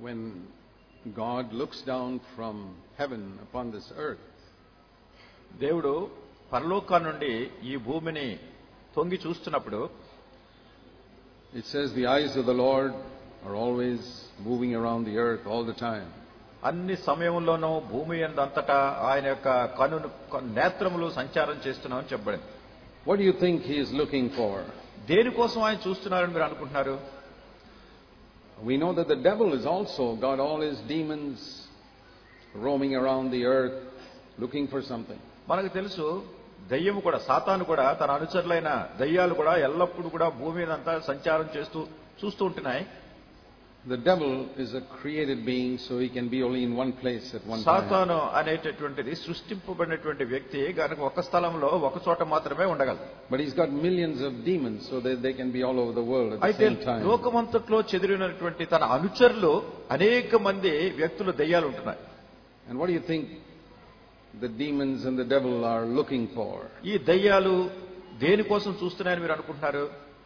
when God looks down from heaven upon this earth, దేవుడు పరలోకం నుండి ఈ భూమిని తొంగి చూస్తున్నప్పుడు, it says the eyes of the Lord are always moving around the earth all the time. అన్ని సమయంలోనూ భూమి అంతటా ఆయన యొక్క నేత్రములు సంచారం చేస్తున్నామని చెప్పబడింది. What do you think he is looking for? దేనికోసం ఆయన చూస్తున్నారని మీరు అనుకుంటున్నారు? We know that the devil is also got all his demons roaming around the earth looking for something. మనకు తెలుసు, దయ్యము కూడా, సాతాను కూడా, తన అనుచరులైన దయ్యాలు కూడా ఎల్లప్పుడూ కూడా భూమి మీదంతా సంచారం చూస్తూ ఉంటున్నాయి. The devil is a created being, so he can be only in one place at one time. సాతాను అనేటటువంటిది సృష్టింపబడినటువంటి వ్యక్తి కనుక ఒక స్థలంలో ఒక చోట మాత్రమే ఉండగలదు. But he's got millions of demons, so that they can be all over the world at the అయితే same time. లోకమంతట్లో చెదిరినటువంటి తన అనుచరులు అనేక మంది వ్యక్తులు దయ్యాలు ఉంటున్నాయి. And what do you think the demons and the devil are looking for? ఈ దయ్యాలు దేనికోసం చూస్తున్నాయని మీరు అనుకుంటున్నారు?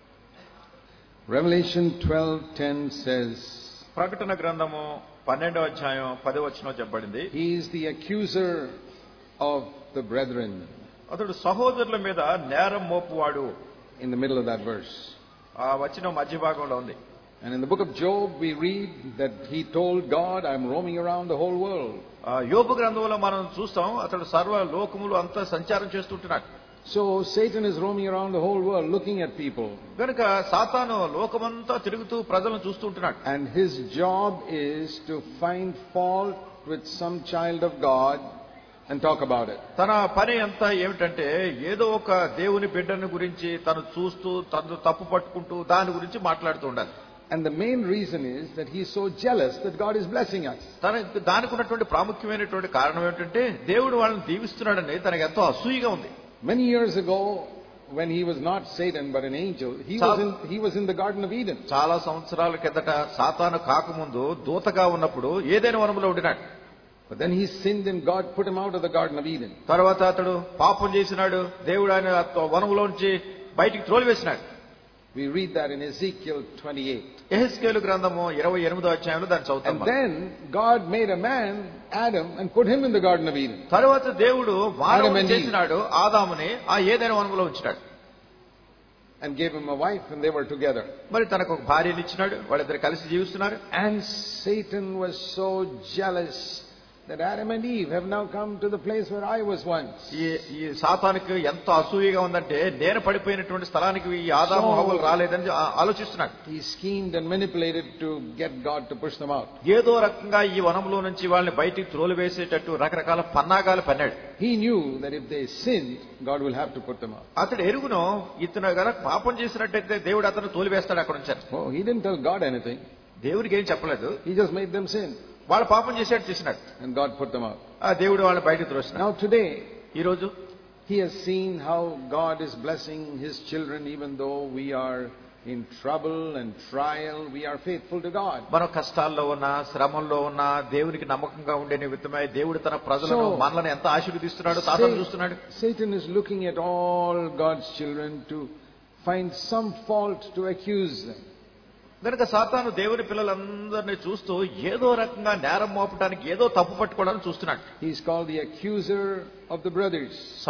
Revelation 12:10 says, ప్రకటన గ్రంథము 12వ అధ్యాయం 10వ వచనం చెప్పబడింది, he is the accuser of the brethren. అతడు సహోదరుల మీద నేరం మోపువాడు. In the middle of that verse. ఆ వచనం మధ్య భాగంలో ఉంది. And in the book of Job we read that he told God, I'm roaming around the whole world. యోబు గ్రంథంలో మనం చూస్తాం, అతడు సర్వ లోకములు అంతా సంచారం చేస్తుంటున్నాడు. So Satan is roaming around the whole world looking at people. కనుక సాతాను లోకమంతా తిరుగుతూ ప్రజలను చూస్తూ ఉంటున్నాడు. And his job is to find fault with some child of God and talk about it. తన పని అంతా ఏమిటంటే ఏదో ఒక దేవుని బిడ్డను గురించి తను చూస్తూ తను తప్పు పట్టుకుంటూ దాని గురించి మాట్లాడుతూ ఉండాలి. And the main reason is that he is so jealous that God is blessing us. దానికి ఉన్నటువంటి ప్రాముఖ్యమైనటువంటి కారణం ఏమిటంటే దేవుడు వాళ్ళని దీవిస్తున్నాడని తనకు ఎంతో అసూయగా ఉంది. Many years ago, when he was not Satan but an angel, he was in the Garden of Eden. చాలా సంవత్సరాల కిందట సాతాను కాకముందు దూతగా ఉన్నప్పుడు ఏదైనా వనములో ఉండినాడు. But then he sinned and God put him out of the Garden of Eden. తర్వాత అతడు పాపం చేసినాడు, దేవుడు ఆయన వనములోంచి బయటికి త్రోలివేసినాడు. We read that in Ezekiel 28. యెహెజ్కేలు గ్రంథము 28వ అధ్యాయంలో దాన్ని చదువుతాం. And then God made a man, Adam, and put him in the Garden of Eden. తర్వాత దేవుడు మానవుని చేసినాడు, ఆదాముని ఆ ఏదైనా వనములో ఉంచినాడు. And gave him a wife, and they were together. మరి తనకు ఒక భార్యని ఇచ్చినాడు, వాళ్ళిద్దరు కలిసి జీవిస్తున్నారు. And Satan was so jealous that Adam and Eve have now come to the place where I was once. ఈ సాతానుకు ఎంత అసూయగా ఉందంటే నేను పడిపోయినటువంటి స్థలానికి ఈ ఆదాము హవ్వలు రాలేదని ఆలోచిస్తున్నాడు. He schemed and manipulated to get God to push them out. ఏదో రకంగా ఈ వనంలో నుంచి వాళ్ళని బయటికి త్రోలివేసేటట్టు రకరకాల పన్నాగాలు పన్నాడు. He knew that if they sinned, God will have to put them out. అతడు ఎరుగును ఇతను గనక పాపం చేసినట్టయితే దేవుడు అతను తోలివేస్తాడు అక్కడ నుంచి. Oh, he didn't tell God anything. దేవుడికి ఏం చెప్పలేదు, he just made them sin. వాళ్ళు పాపం చేసేట్టు చేసినాడు. And God put them out. ఆ దేవుడు వాళ్ళని బయటికి త్రోసినాడు. Now today, ఈ రోజు he has seen how God is blessing his children even though we are in trouble and trial, we are faithful to God. మనం కష్టాల్లో ఉన్నా శ్రమంలో ఉన్నా దేవునికి నమ్మకంగా ఉండే నిమిత్తమై దేవుడు తన ప్రజలను మనల్ని ఎంత ఆశీర్వదిస్తున్నాడు, సాతాను చూస్తున్నాడు. Satan is looking at all God's children to find some fault to accuse them. కనుక సాతాను దేవుని పిల్లలందరినీ చూస్తూ ఏదో రకంగా నేరం మోపడానికి, ఏదో తప్పు పట్టుకోవడానికి చూస్తున్నాడు. He is called the accuser of the brothers.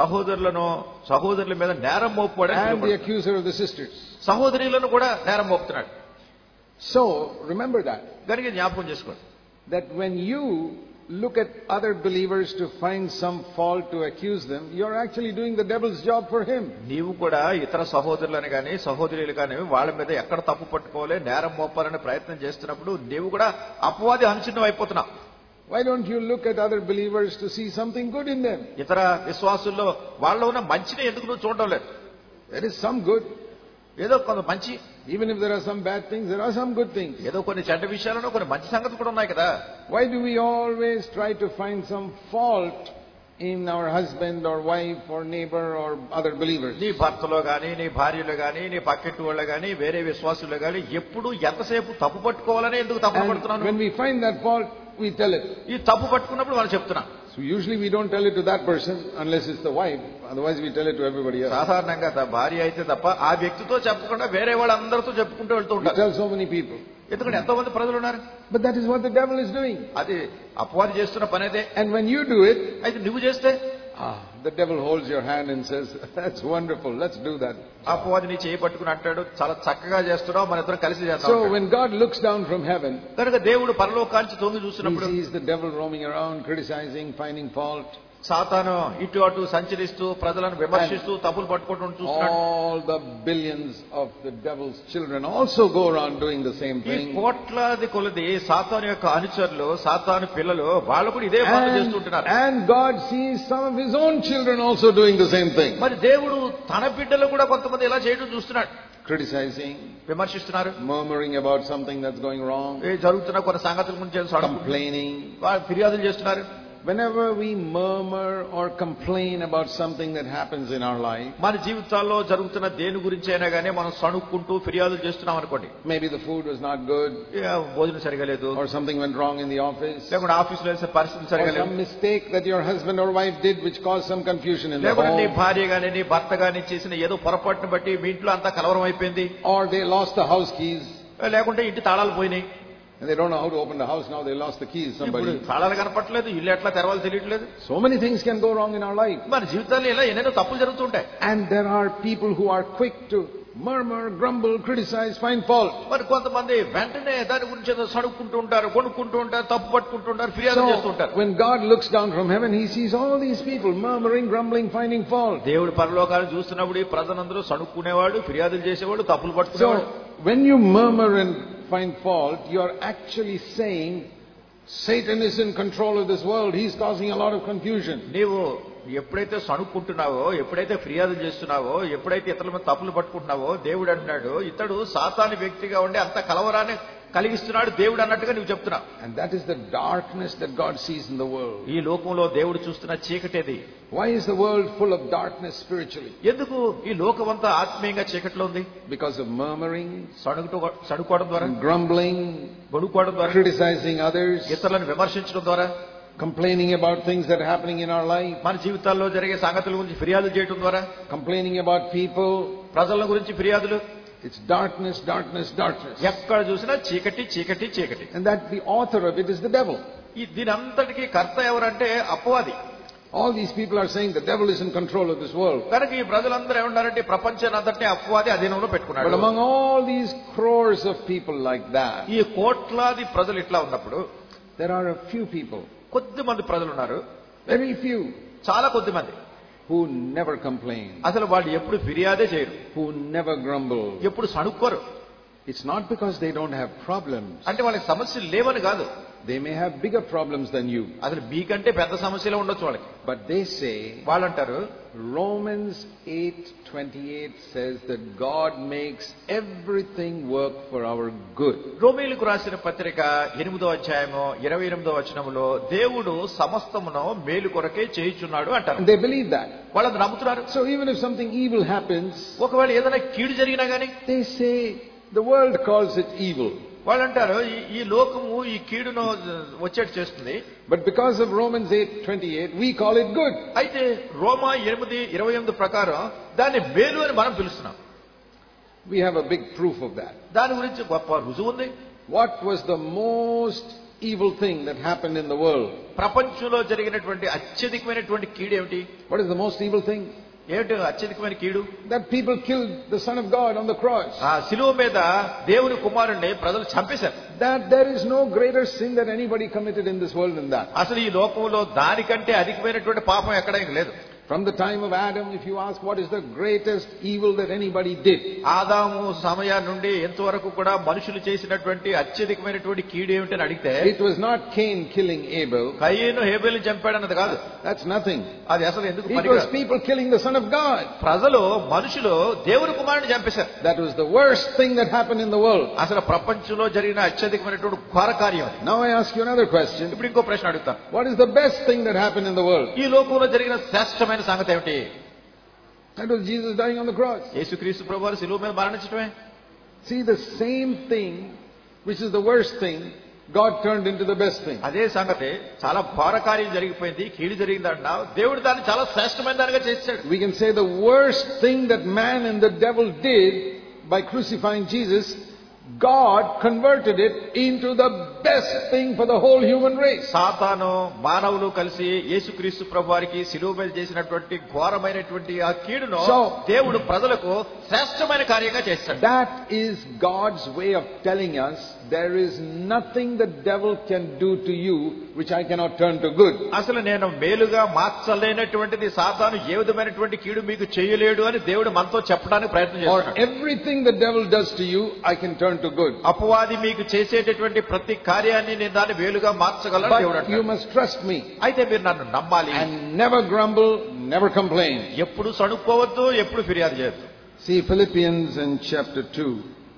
సహోదరుల మీద నేరం మోపువాడు. And the accuser of the sisters. సహోదరులను కూడా నేరం మోపుతున్నాడు. So remember that. కనుక జ్ఞాపకం చేసుకోండి. That when you look at other believers to find some fault to accuse them, you're actually doing the devil's job for him. నీవు కూడా ఇతర సహోదరులను గాని సహోదరులు గాని వాళ్ళ మీద ఎక్కడ తప్పు పట్టుకోవాలి, నేరం మోపాలని ప్రయత్నం చేస్తున్నప్పుడు నీవు కూడా అపవాది అనుచిన్నం అయిపోతున్నావు. Why don't you look at other believers to see something good in them? ఇతర విశ్వాసుల్లో వాళ్ళలో ఉన్న మంచిని ఎందుకు నువ్వు చూడడం లేదు? There is some good. ఏదో కొంత మంచి, even if there are some bad things, there are some good things. ఏదో కొన్ని చెడ్డ విషయాలను కొన్ని మంచి సంగతులు కూడా ఉన్నాయి కదా. Why do we always try to find some fault in our husband or wife or neighbor or other believers? నీ భర్తలో గాని, నీ భార్యలో గాని, నీ పక్కింటి వాళ్ళ గాని, వేరే విశ్వాసుల్లో గాని ఎప్పుడు ఎంతసేపు తప్పు పట్టుకోవాలని ఎందుకు తప్పు పడుతున్నాను? When we find that fault, we tell it. ఈ తప్పు పట్టుకున్నప్పుడు మనం చెప్తున్నాం. So usually we don't tell it to that person unless it's the wife. Otherwise we tell it to everybody else. సాధారణంగా భార్య అయితే తప్ప ఆ వ్యక్తితో చెప్పకుండా వేరే వాళ్ళందరితో చెప్పుకుంటూ వెళ్తూ ఉంటారు. We tell so many people. ఎందుకంటే ఎంతో మంది ప్రజలు ఉన్నారు. But that is what the devil is doing. అది అపవాది చేస్తున్న పని అదే. And when you do it, అయితే నువ్వు చేస్తే the devil holds your hand and says, that's wonderful, let's do that. అపవాది నీ చేయి పట్టుకుని అంటాడు, చాలా చక్కగా చేస్తున్నావు, మన ఇద్దరం కలిసి చేద్దాం. So when God looks down from heaven, కనుక దేవుడు పరలోకానికి తొంగి చూసినప్పుడు he sees the devil roaming around, criticizing, finding fault. సాతాను ఇటు అటు సంచరిస్తూ ప్రజలను విమర్శిస్తూ తప్పులు పట్టుకోవడం చూస్తున్నాడు. All the billions of the devil's children also go around doing the same ఈ thing. కోట్లాది కొలది సాతాను యొక్క అనుచరులు, సాతాను పిల్లలు, వాళ్ళు కూడా ఇదే పనులు చేస్తుంటున్నారు. And God sees some of his own children also doing the same thing. మరి దేవుడు తన బిడ్డలు కూడా కొంతమంది ఇలా చేయడం చూస్తున్నాడు. Criticizing, విమర్శిస్తున్నారు, murmuring about something that's going wrong, జరుగుతున్న కొన్ని సంగతుల గురించి complaining. ఫిర్యాదులు చేస్తున్నారు. Whenever we murmur or complain about something that happens in our life, మన జీవితాల్లో జరుగుతున్న దేని గురించి అయినా గానీ మనం సణుక్కుంటూ ఫిర్యాదులు చేస్తున్నాం అనుకోండి. maybe the food was not good, భోజనం సరిగా లేదు, or something went wrong in the office, లేకుంటే ఆఫీసులో వేసే పరిస్థితి సరిగా or లేదు, some mistake that your husband or wife did which caused some confusion in the లేకుంటే నీ home, భార్య గానీ నీ భర్త గానీ చేసిన ఏదో పొరపాటును బట్టి మీ ఇంట్లో అంతా కలవరం అయిపోయింది, or they lost the house keys లేకుంటే ఇంటి తాళాలు పోయినాయి, and they don't know how to open the house now, they lost the keys, somebody. తాళాలు కనపట్లేదు, ఇల్లు ఎట్లా తెరవాలి తెలియట్లేదు. So many things can go wrong in our life. మన జీవితాల్లో ఇలా ఎన్నెన్నో తప్పులు జరుగుతుంటాయి. And there are people who are quick to murmur, grumble, criticize, find fault. మరి కొంతమంది వెంటనే దాని గురించి ఏదో సణుక్కుంటూ ఉంటారు, కొనుక్కుంటూ ఉంటారు, తప్పు పట్టుకుంటూ ఉంటారు, ఫిర్యాదు చేస్తూ ఉంటారు. When God looks down from heaven, he sees all these people murmuring, grumbling, finding fault. దేవుడు పరలోకాలను చూస్తున్నప్పుడు ఈ ప్రజలందరూ సణుక్కునేవాడు, ఫిర్యాదులు చేసేవాడు, తప్పులు పట్టుకునేవాడు. So when you murmur and find fault, you are actually saying Satan is in control of this world. He's causing a lot of confusion. నీవు ఎప్పుడైతే సణుక్కుంటున్నావో, ఎప్పుడైతే ఫిర్యాదులు చేస్తున్నావో, ఎప్పుడైతే ఇతరుల మీద తప్పులు పట్టుకుంటున్నావో, దేవుడు అంటున్నాడు ఇతడు సాతాను వ్యక్తిగా ఉండి అంత కలవరాన్ని కలిగిస్తున్నాడు దేవుడు అన్నట్టుగా నువ్వు చెప్తున్నావు. And that is the darkness that God sees in the world. ఈ లోకంలో దేవుడు చూస్తున్న చీకటేది. Why is the world full of darkness spiritually? ఎందుకు ఈ లోకమంతా ఆత్మీయంగా చీకట్లో ఉంది? Because of murmuring, సణుకోవడం ద్వారా, grumbling, గొణుకోవడం ద్వారా, criticizing others, ఇతరులను విమర్శించడం ద్వారా, complaining about things that are happening in our life, మన జీవితాల్లో జరిగే సంగతుల గురించి ఫిర్యాదులు చేయడం ద్వారా, complaining about people, ప్రజల గురించి ఫిర్యాదులు. it's darkness, darkness, darkness. ఎక్కడ చూసినా చీకటి చీకటి చీకటి. And that the author of it is the devil. దీని అంతటికీ కర్త ఎవరంటే అపవాది. All these people are saying the devil is in control of this world. కనుక ఈ ప్రజలందరూ ఏమన్నారంటే ప్రపంచాన్ని అంతటినీ అపవాది అధీనంలో పెట్టుకున్నాడు. But among all these crores of people like that, ఈ కోట్లాది ప్రజలు ఇట్లా ఉన్నప్పుడు there are a few people, కొద్ది మంది ప్రజలు ఉన్నారు, very few, చాలా కొద్ది మంది, who never complain, అసలు వాళ్ళు ఎప్పుడు ఫిర్యాదే చేయరు, who never grumble. ఎప్పుడు సణుక్కోరు. It's not because they don't have problems. అంటే వాళ్ళకి సమస్యలు లేవని కాదు. They may have bigger problems than you. అసలు మీకంటే పెద్ద సమస్యలే ఉండొచ్చు వాళ్ళకి. But they say, వాళ్ళంటారు Romans 8:28 says that God makes everything work for our good. రోమీయులకు రాసిన పత్రిక 8వ అధ్యాయము 28వ వచనములో దేవుడు సమస్తమును మేలు కొరకే చేయుచున్నాడు అంటారు. And they believe that. వాళ్ళు నమ్ముతున్నారు. So even if something evil happens, ఒకవేళ ఏదైనా కీడు జరిగినా గానీ they say the world calls it evil. వాళ్ళంటారు ఈ లోకము ఈ కీడును వచ్చేట్టు చేస్తుంది. But because of Romans 8:28, we call it good. అయితే రోమా 8:28 ప్రకారం దాన్ని మేలు అని మనం పిలుస్తున్నాం. We have a big proof of that. దాని గురించి గొప్ప రుజువు ఉంది. What was the most evil thing that happened in the world? ప్రపంచంలో జరిగినటువంటి అత్యధికమైనటువంటి కీడు ఏమిటి? What is the most evil thing? ఏమిటి అత్యధికమైన కీడు? That people killed the Son of God on the cross. ఆ శిలువ మీద దేవుని కుమారుణ్ణి ప్రజలు చంపేశారు. That there is no greater sin that anybody committed in this world than that. అసలు ఈ లోకంలో దానికంటే అధికమైనటువంటి పాపం ఎక్కడ లేదు. From the time of Adam, if you ask what is the greatest evil that anybody did, ఆదాము సమయం నుండి ఎంతవరకు కూడా మనుషులు చేసినటువంటి అత్యధికమైనటువంటి కీడు ఏమిటని అడిగితే it was not Cain killing Abel. కయీను హేబెలుని చంపాడన్నది కాదు. That's nothing. అది అసలు ఎందుకు It was people killing the Son of God. ప్రజలు మనుషులు దేవుని కుమారుని చంపేశారు. That was the worst thing that happened in the world. అసలు ప్రపంచంలో జరిగిన అత్యధికమైనటువంటి ఘోర కార్యం. Now I ask you another question. ఇప్పుడు ఇంకో ప్రశ్న అడుగుతాను. What is the best thing that happened in the world? ఈ లోకంలో జరిగిన శ్రేష్టమైన సంగతి ఏమిటి? That was Jesus dying on the cross. యేసుక్రీస్తు ప్రభువారు శిలువ మీద మరణించడమే. See, the same thing, which is the worst thing, God turned into the best thing. అదే సంగతి చాలా ఘోర కార్యం జరిగిపోయింది, కీడు జరిగిందంట, దేవుడు దాన్ని చాలా శ్రేష్టమైన దానిగా చేశాడు. We can say the worst thing that man and the devil did by crucifying Jesus, God converted it into the best thing for the whole human race. సాతాను మానవులు కలిసి యేసుక్రీస్తు ప్రభువారికి శిలువ మీద చేసినటువంటి ఘోరమైనటువంటి ఆ కీడును దేవుడు ప్రజలకు శ్రేష్టమైన కార్యంగా చేస్తాడు. That is God's way of telling us there is nothing the devil can do to you which I cannot turn to good. అసలు నేను మేలుగా మార్చలేనటువంటిది సాతాను ఏ విధమైనటువంటి కీడు మీకు చేయలేడు అని దేవుడు మనతో చెప్పడానికి ప్రయత్నం చేస్తున్నాడు. Or everything the devil does to you I can turn to good. అపవాది మీకు చేసేటటువంటి ప్రతి కార్యాన్ని నేను దాన్ని మేలుగా మార్చగలను దేవుడు అంటాడు. You must trust me. అయితే మీరు నన్ను నమ్మాలి. And never grumble, never complain. ఎప్పుడు సణుక్కోవద్దు, ఎప్పుడు ఫిర్యాదు చేయొద్దు. See Philippians in chapter 2.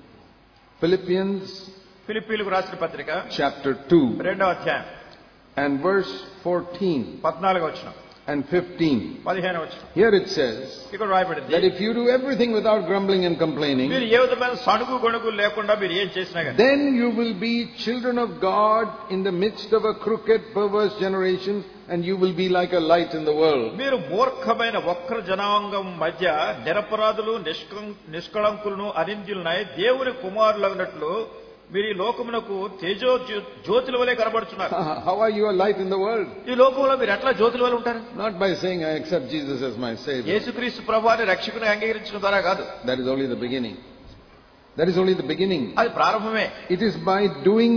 Philippians ఫిలిప్పీయులకు రాసిన పత్రిక chapter 2 రెండవ అధ్యాయం and verse 14 14వ వచనం and 15. 15వ వచనం. Here it says ఇక్కడ రాయబడింది that if you do everything without grumbling and complaining, మీరు ఏ విధమైన సణుగు గొణుగు లేకుండా మీరు ఏం చేసినా కానీ then you will be children of God in the midst of a crooked, perverse generation, and you will be like a light in the world. మీరు మూర్ఖమైన వక్ర జనాంగం మధ్య నిరపరాధులు నిష్కళంకులను అనింద్యులనై దేవుని కుమారులగినట్లు మీరు ఈ లోకమునకు తేజో జ్యోతుల వలె కనబడుతున్నారు. How are you a light in the world? ఈ లోకంలో మీరు ఎట్లా జ్యోతుల వలె ఉంటారు? Not by saying I accept Jesus as my Savior. యేసుక్రీస్తు ప్రభువుని రక్షకుని అంగీకరించడం ద్వారా కాదు. That is only the beginning. That is only the beginning. అది ప్రారంభమే. It is by doing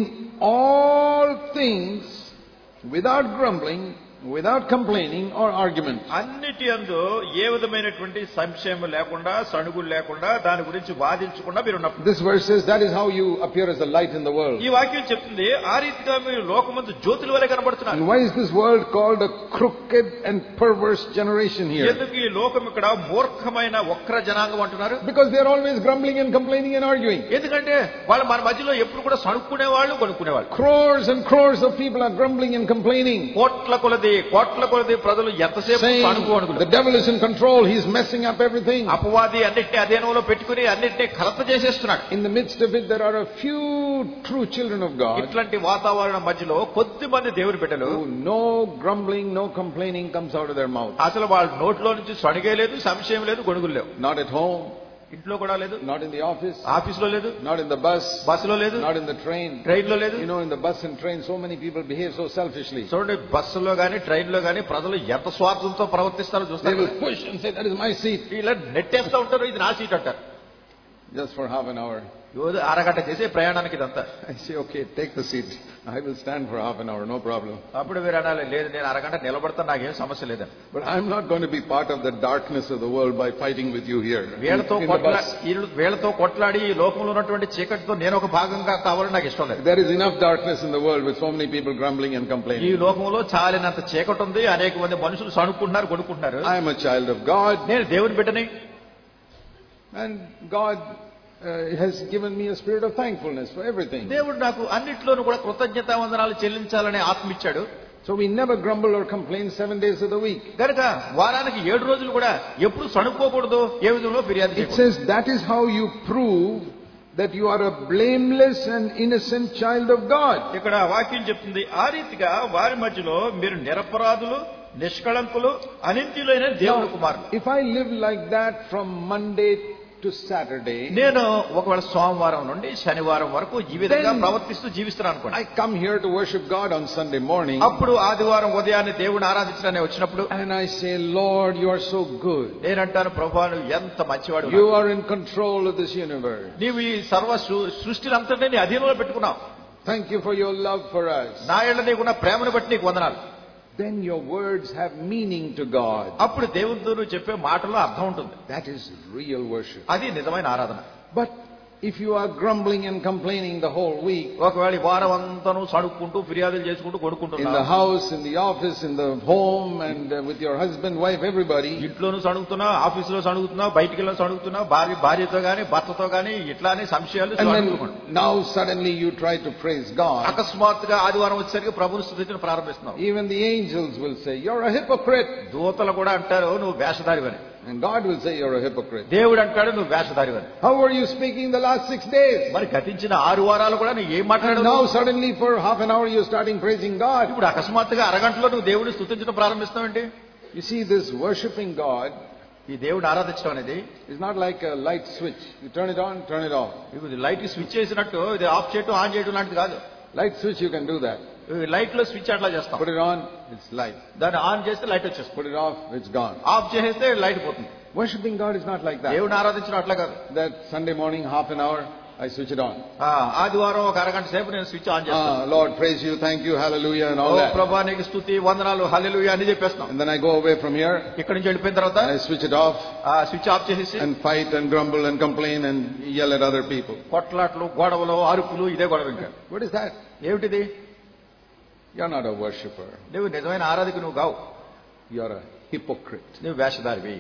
all things without grumbling, without complaining or argument. అన్నిటి యందు ఏ విధమైనటువంటి సంశయం లేకుండా సణుగులు లేకుండా దాని గురించి వాదించకుండా మీరు ఉన్నప్పుడు. This verse says that is how you appear as a light in the world. ఈ వాక్యం చెప్తుంది ఆ రీతిగా మీరు లోకమందు జ్యోతుల వలె కనబడుతున్నారు. And why is this world called a crooked and perverse generation here? ఎందుకు ఈ లోకం ఇక్కడ మూర్ఖమైన వక్ర జనాంగం అంటున్నారు? Because they are always grumbling and complaining and arguing. ఎందుకంటే వాళ్ళు మన మధ్యలో ఎప్పుడు కూడా సణుక్కునేవాళ్ళు కొనుక్కునేవాళ్ళు. Crores and crores of people are grumbling and complaining. కోట్ల కొలది ప్రజలు ఎంతసేపు సణుకు అడుగులు. The devil is in control. He is messing up everything. అపవాది అన్నిటిని అధీనంలో పెట్టుకుని అన్నిటిని కలత చేసేస్తున్నాడు. In the midst of it there are a few true children of God. ఇట్లాంటి వాతావరణం మధ్యలో కొద్ది మంది దేవుని బిడ్డలు no grumbling, no complaining comes out of their mouth. అసలు వాళ్ళ నోట్లో నుంచి సణుగే లేదు, సంశయం లేదు, గొడుగులు లేవు. Not at home. ఇంట్లో కూడా లేదు. Not in the office. ఆఫీసులో లేదు. Not in the bus. బస్సులో లేదు. Not in the train. ట్రైన్లో లేదు. You know, in the bus and train so many people behave so selfishly. చూడండి, బస్సులో గానీ ట్రైన్లో గానీ ప్రజలు ఎంత స్వార్థంతో ప్రవర్తిస్తారో They చూస్తారు. will push and say that is my seat. ఇలా నెట్టేస్తా ఉంటారు, ఇది నా సీట్ అంటారు. Just for half an hour. అరగంట చేసే ప్రయాణానికి ఇదంతా. I say, okay, take the seat. I will stand for half an hour, no problem. అప్పుడు మీరు అనాలి, లేదు నేను అరగంట నిలబడతా, నాకేం సమస్య లేదని. But I'm not going to be part of the darkness of the world by fighting with you here. వీళ్ళతో కొట్లాడి ఈ లోకంలో ఉన్నటువంటి చీకటితో నేను ఒక భాగంగా కావాలని నాకు ఇష్టం లేదు. There is enough darkness in the world with so many people grumbling and complaining. ఈ లోకంలో చాలినంత చీకటి ఉంది, అనేక మంది మనుషులు సణుక్కుంటున్నారు, కొనుక్కుంటున్నారు. I am a child of God. నేను దేవుని బిడ్డని. And God has given me a spirit of thankfulness for everything. దేవుడు నాకు అన్నిట్లోనూ కూడా కృతజ్ఞతా వందనాలు చెల్లించాలనే ఆత్మ ఇచ్చాడు. So we never grumble or complain 7 days of the week. కనుక వారానికి 7 రోజులు కూడా ఎప్పుడు సణుక్కోకూడదు, ఏ విధంలో ఫిర్యాదు చేయకూడదు. It says that is how you prove that you are a blameless and innocent child of God. ఇక్కడ వాక్యం చెప్తుంది, ఆ రీతిగా వారి మధ్యలో మీరు నిరపరాధులు, నిష్కళంకులు, అనింద్యులైన దేవుని కుమారులు. If I live like that from Monday to Saturday, నేను ఒకవేళ సోమవారం నుండి శనివారం వరకు ఈ విధంగా ప్రవర్తిస్తూ జీవిస్తున్నాను అనుకోండి. I come here to worship God on Sunday morning. అప్పుడు ఆదివారం ఉదయాన్నే దేవుని ఆరాధించడానికి వచ్చినప్పుడు And I say, Lord, you are so good. నేనంటాను, ప్రభువా నువ్వు ఎంత మంచివాడు, You are in control of this universe. నీవు ఈ సర్వ సృష్టినంతటినీ నీ అధీనంలో పెట్టుకున్నావు. Thank you for your love for us. నా యేళ్ళ నీకున్న ప్రేమను బట్టి నీకు వందనాలు. Then your words have meaning to God. అప్పుడు దేవునితో నువ్వు చెప్పే మాటల్లో అర్థం ఉంటుంది. That is real worship. అది నిజమైన ఆరాధన. But if you are grumbling and complaining the whole week, ఒకవేళ ఈ వారం అంతా నువ్వు సణుక్కుంటూ ఫిర్యాదులు చేసుకుంటూ in కొడుకుంటున్నావు, the house, in the office, in the home, and with your husband, wife, everybody, ఇంట్లోనూ సణుగుతున్నావు, ఆఫీసులో సణుగుతున్నావు, బయటికి వెళ్ళి సణుగుతున్నావు, భార్యతో గానీ భర్తతో గానీ ఇట్లానే సంశయాలు. and then now suddenly you try to praise God. అకస్మాత్తుగా ఆదివారం వచ్చేసరికి ప్రభుని స్తుతించడం ప్రారంభిస్తున్నావు. Even the angels will say, you're a hypocrite. దూతలు కూడా అంటారు నువ్వు వేషధారివని. And God will say, you're a hypocrite. దేవుడు అంటాడు నువ్వు వేషధారివని. How were you speaking the last 6 days? మరి గతించిన 6 వారాలు కూడా నువ్వు ఏం And మాట్లాడావు? now suddenly for half an hour you're starting praising God. ఇప్పుడు అకస్మాత్తుగా అరగంటలో నువ్వు దేవుడిని స్తుతించడం ప్రారంభిస్తావండి. You see, this worshiping God ఈ దేవుడిని ఆరాధించడం అనేది is not like a light switch. You turn it on, turn it off. ఇది లైట్ స్విచ్ చేసినట్టు ఇది ఆఫ్ చేయడం ఆన్ చేయడం లాంటిది కాదు. Light switch, you can do that. Light లో స్విచ్ అట్లా చేస్తాం. Put it on, it's light. దాన్ని ఆన్ చేస్తే లైట్ వచ్చేస్తుంది. Put it off, it's gone. Off చేస్తే లైట్ పోతుంది. Worshipping God is not like that. దేవుడిని ఆరాధించడం అట్లా కాదు. That Sunday morning, half an hour, I switch it on. ఆదివారం ఒక అరగంట సేపు నేను స్విచ్ ఆన్ చేస్తాను. Lord, praise you, thank you, hallelujah, and all that. ప్రభువా నీకు స్తుతి వందనాలు హల్లెలూయా అని చెప్పేస్తాం. And then I go away from here. ఇక్కడ నుంచి వెళ్ళిపోయిన తర్వాత I switch it off. Switch off చేసేసి and fight and grumble and complain and yell at other people. కొట్లాట్లు, గొడవలు, అరుపులు, ఇదే గొడవ ఇంకా. What is that? ఏమిటిది? You're not a worshipper. నువ్వు నిజమైన ఆరాధకుడు నువ్వు కావు. You're a hypocrite. నువ్వు వేషధారివి.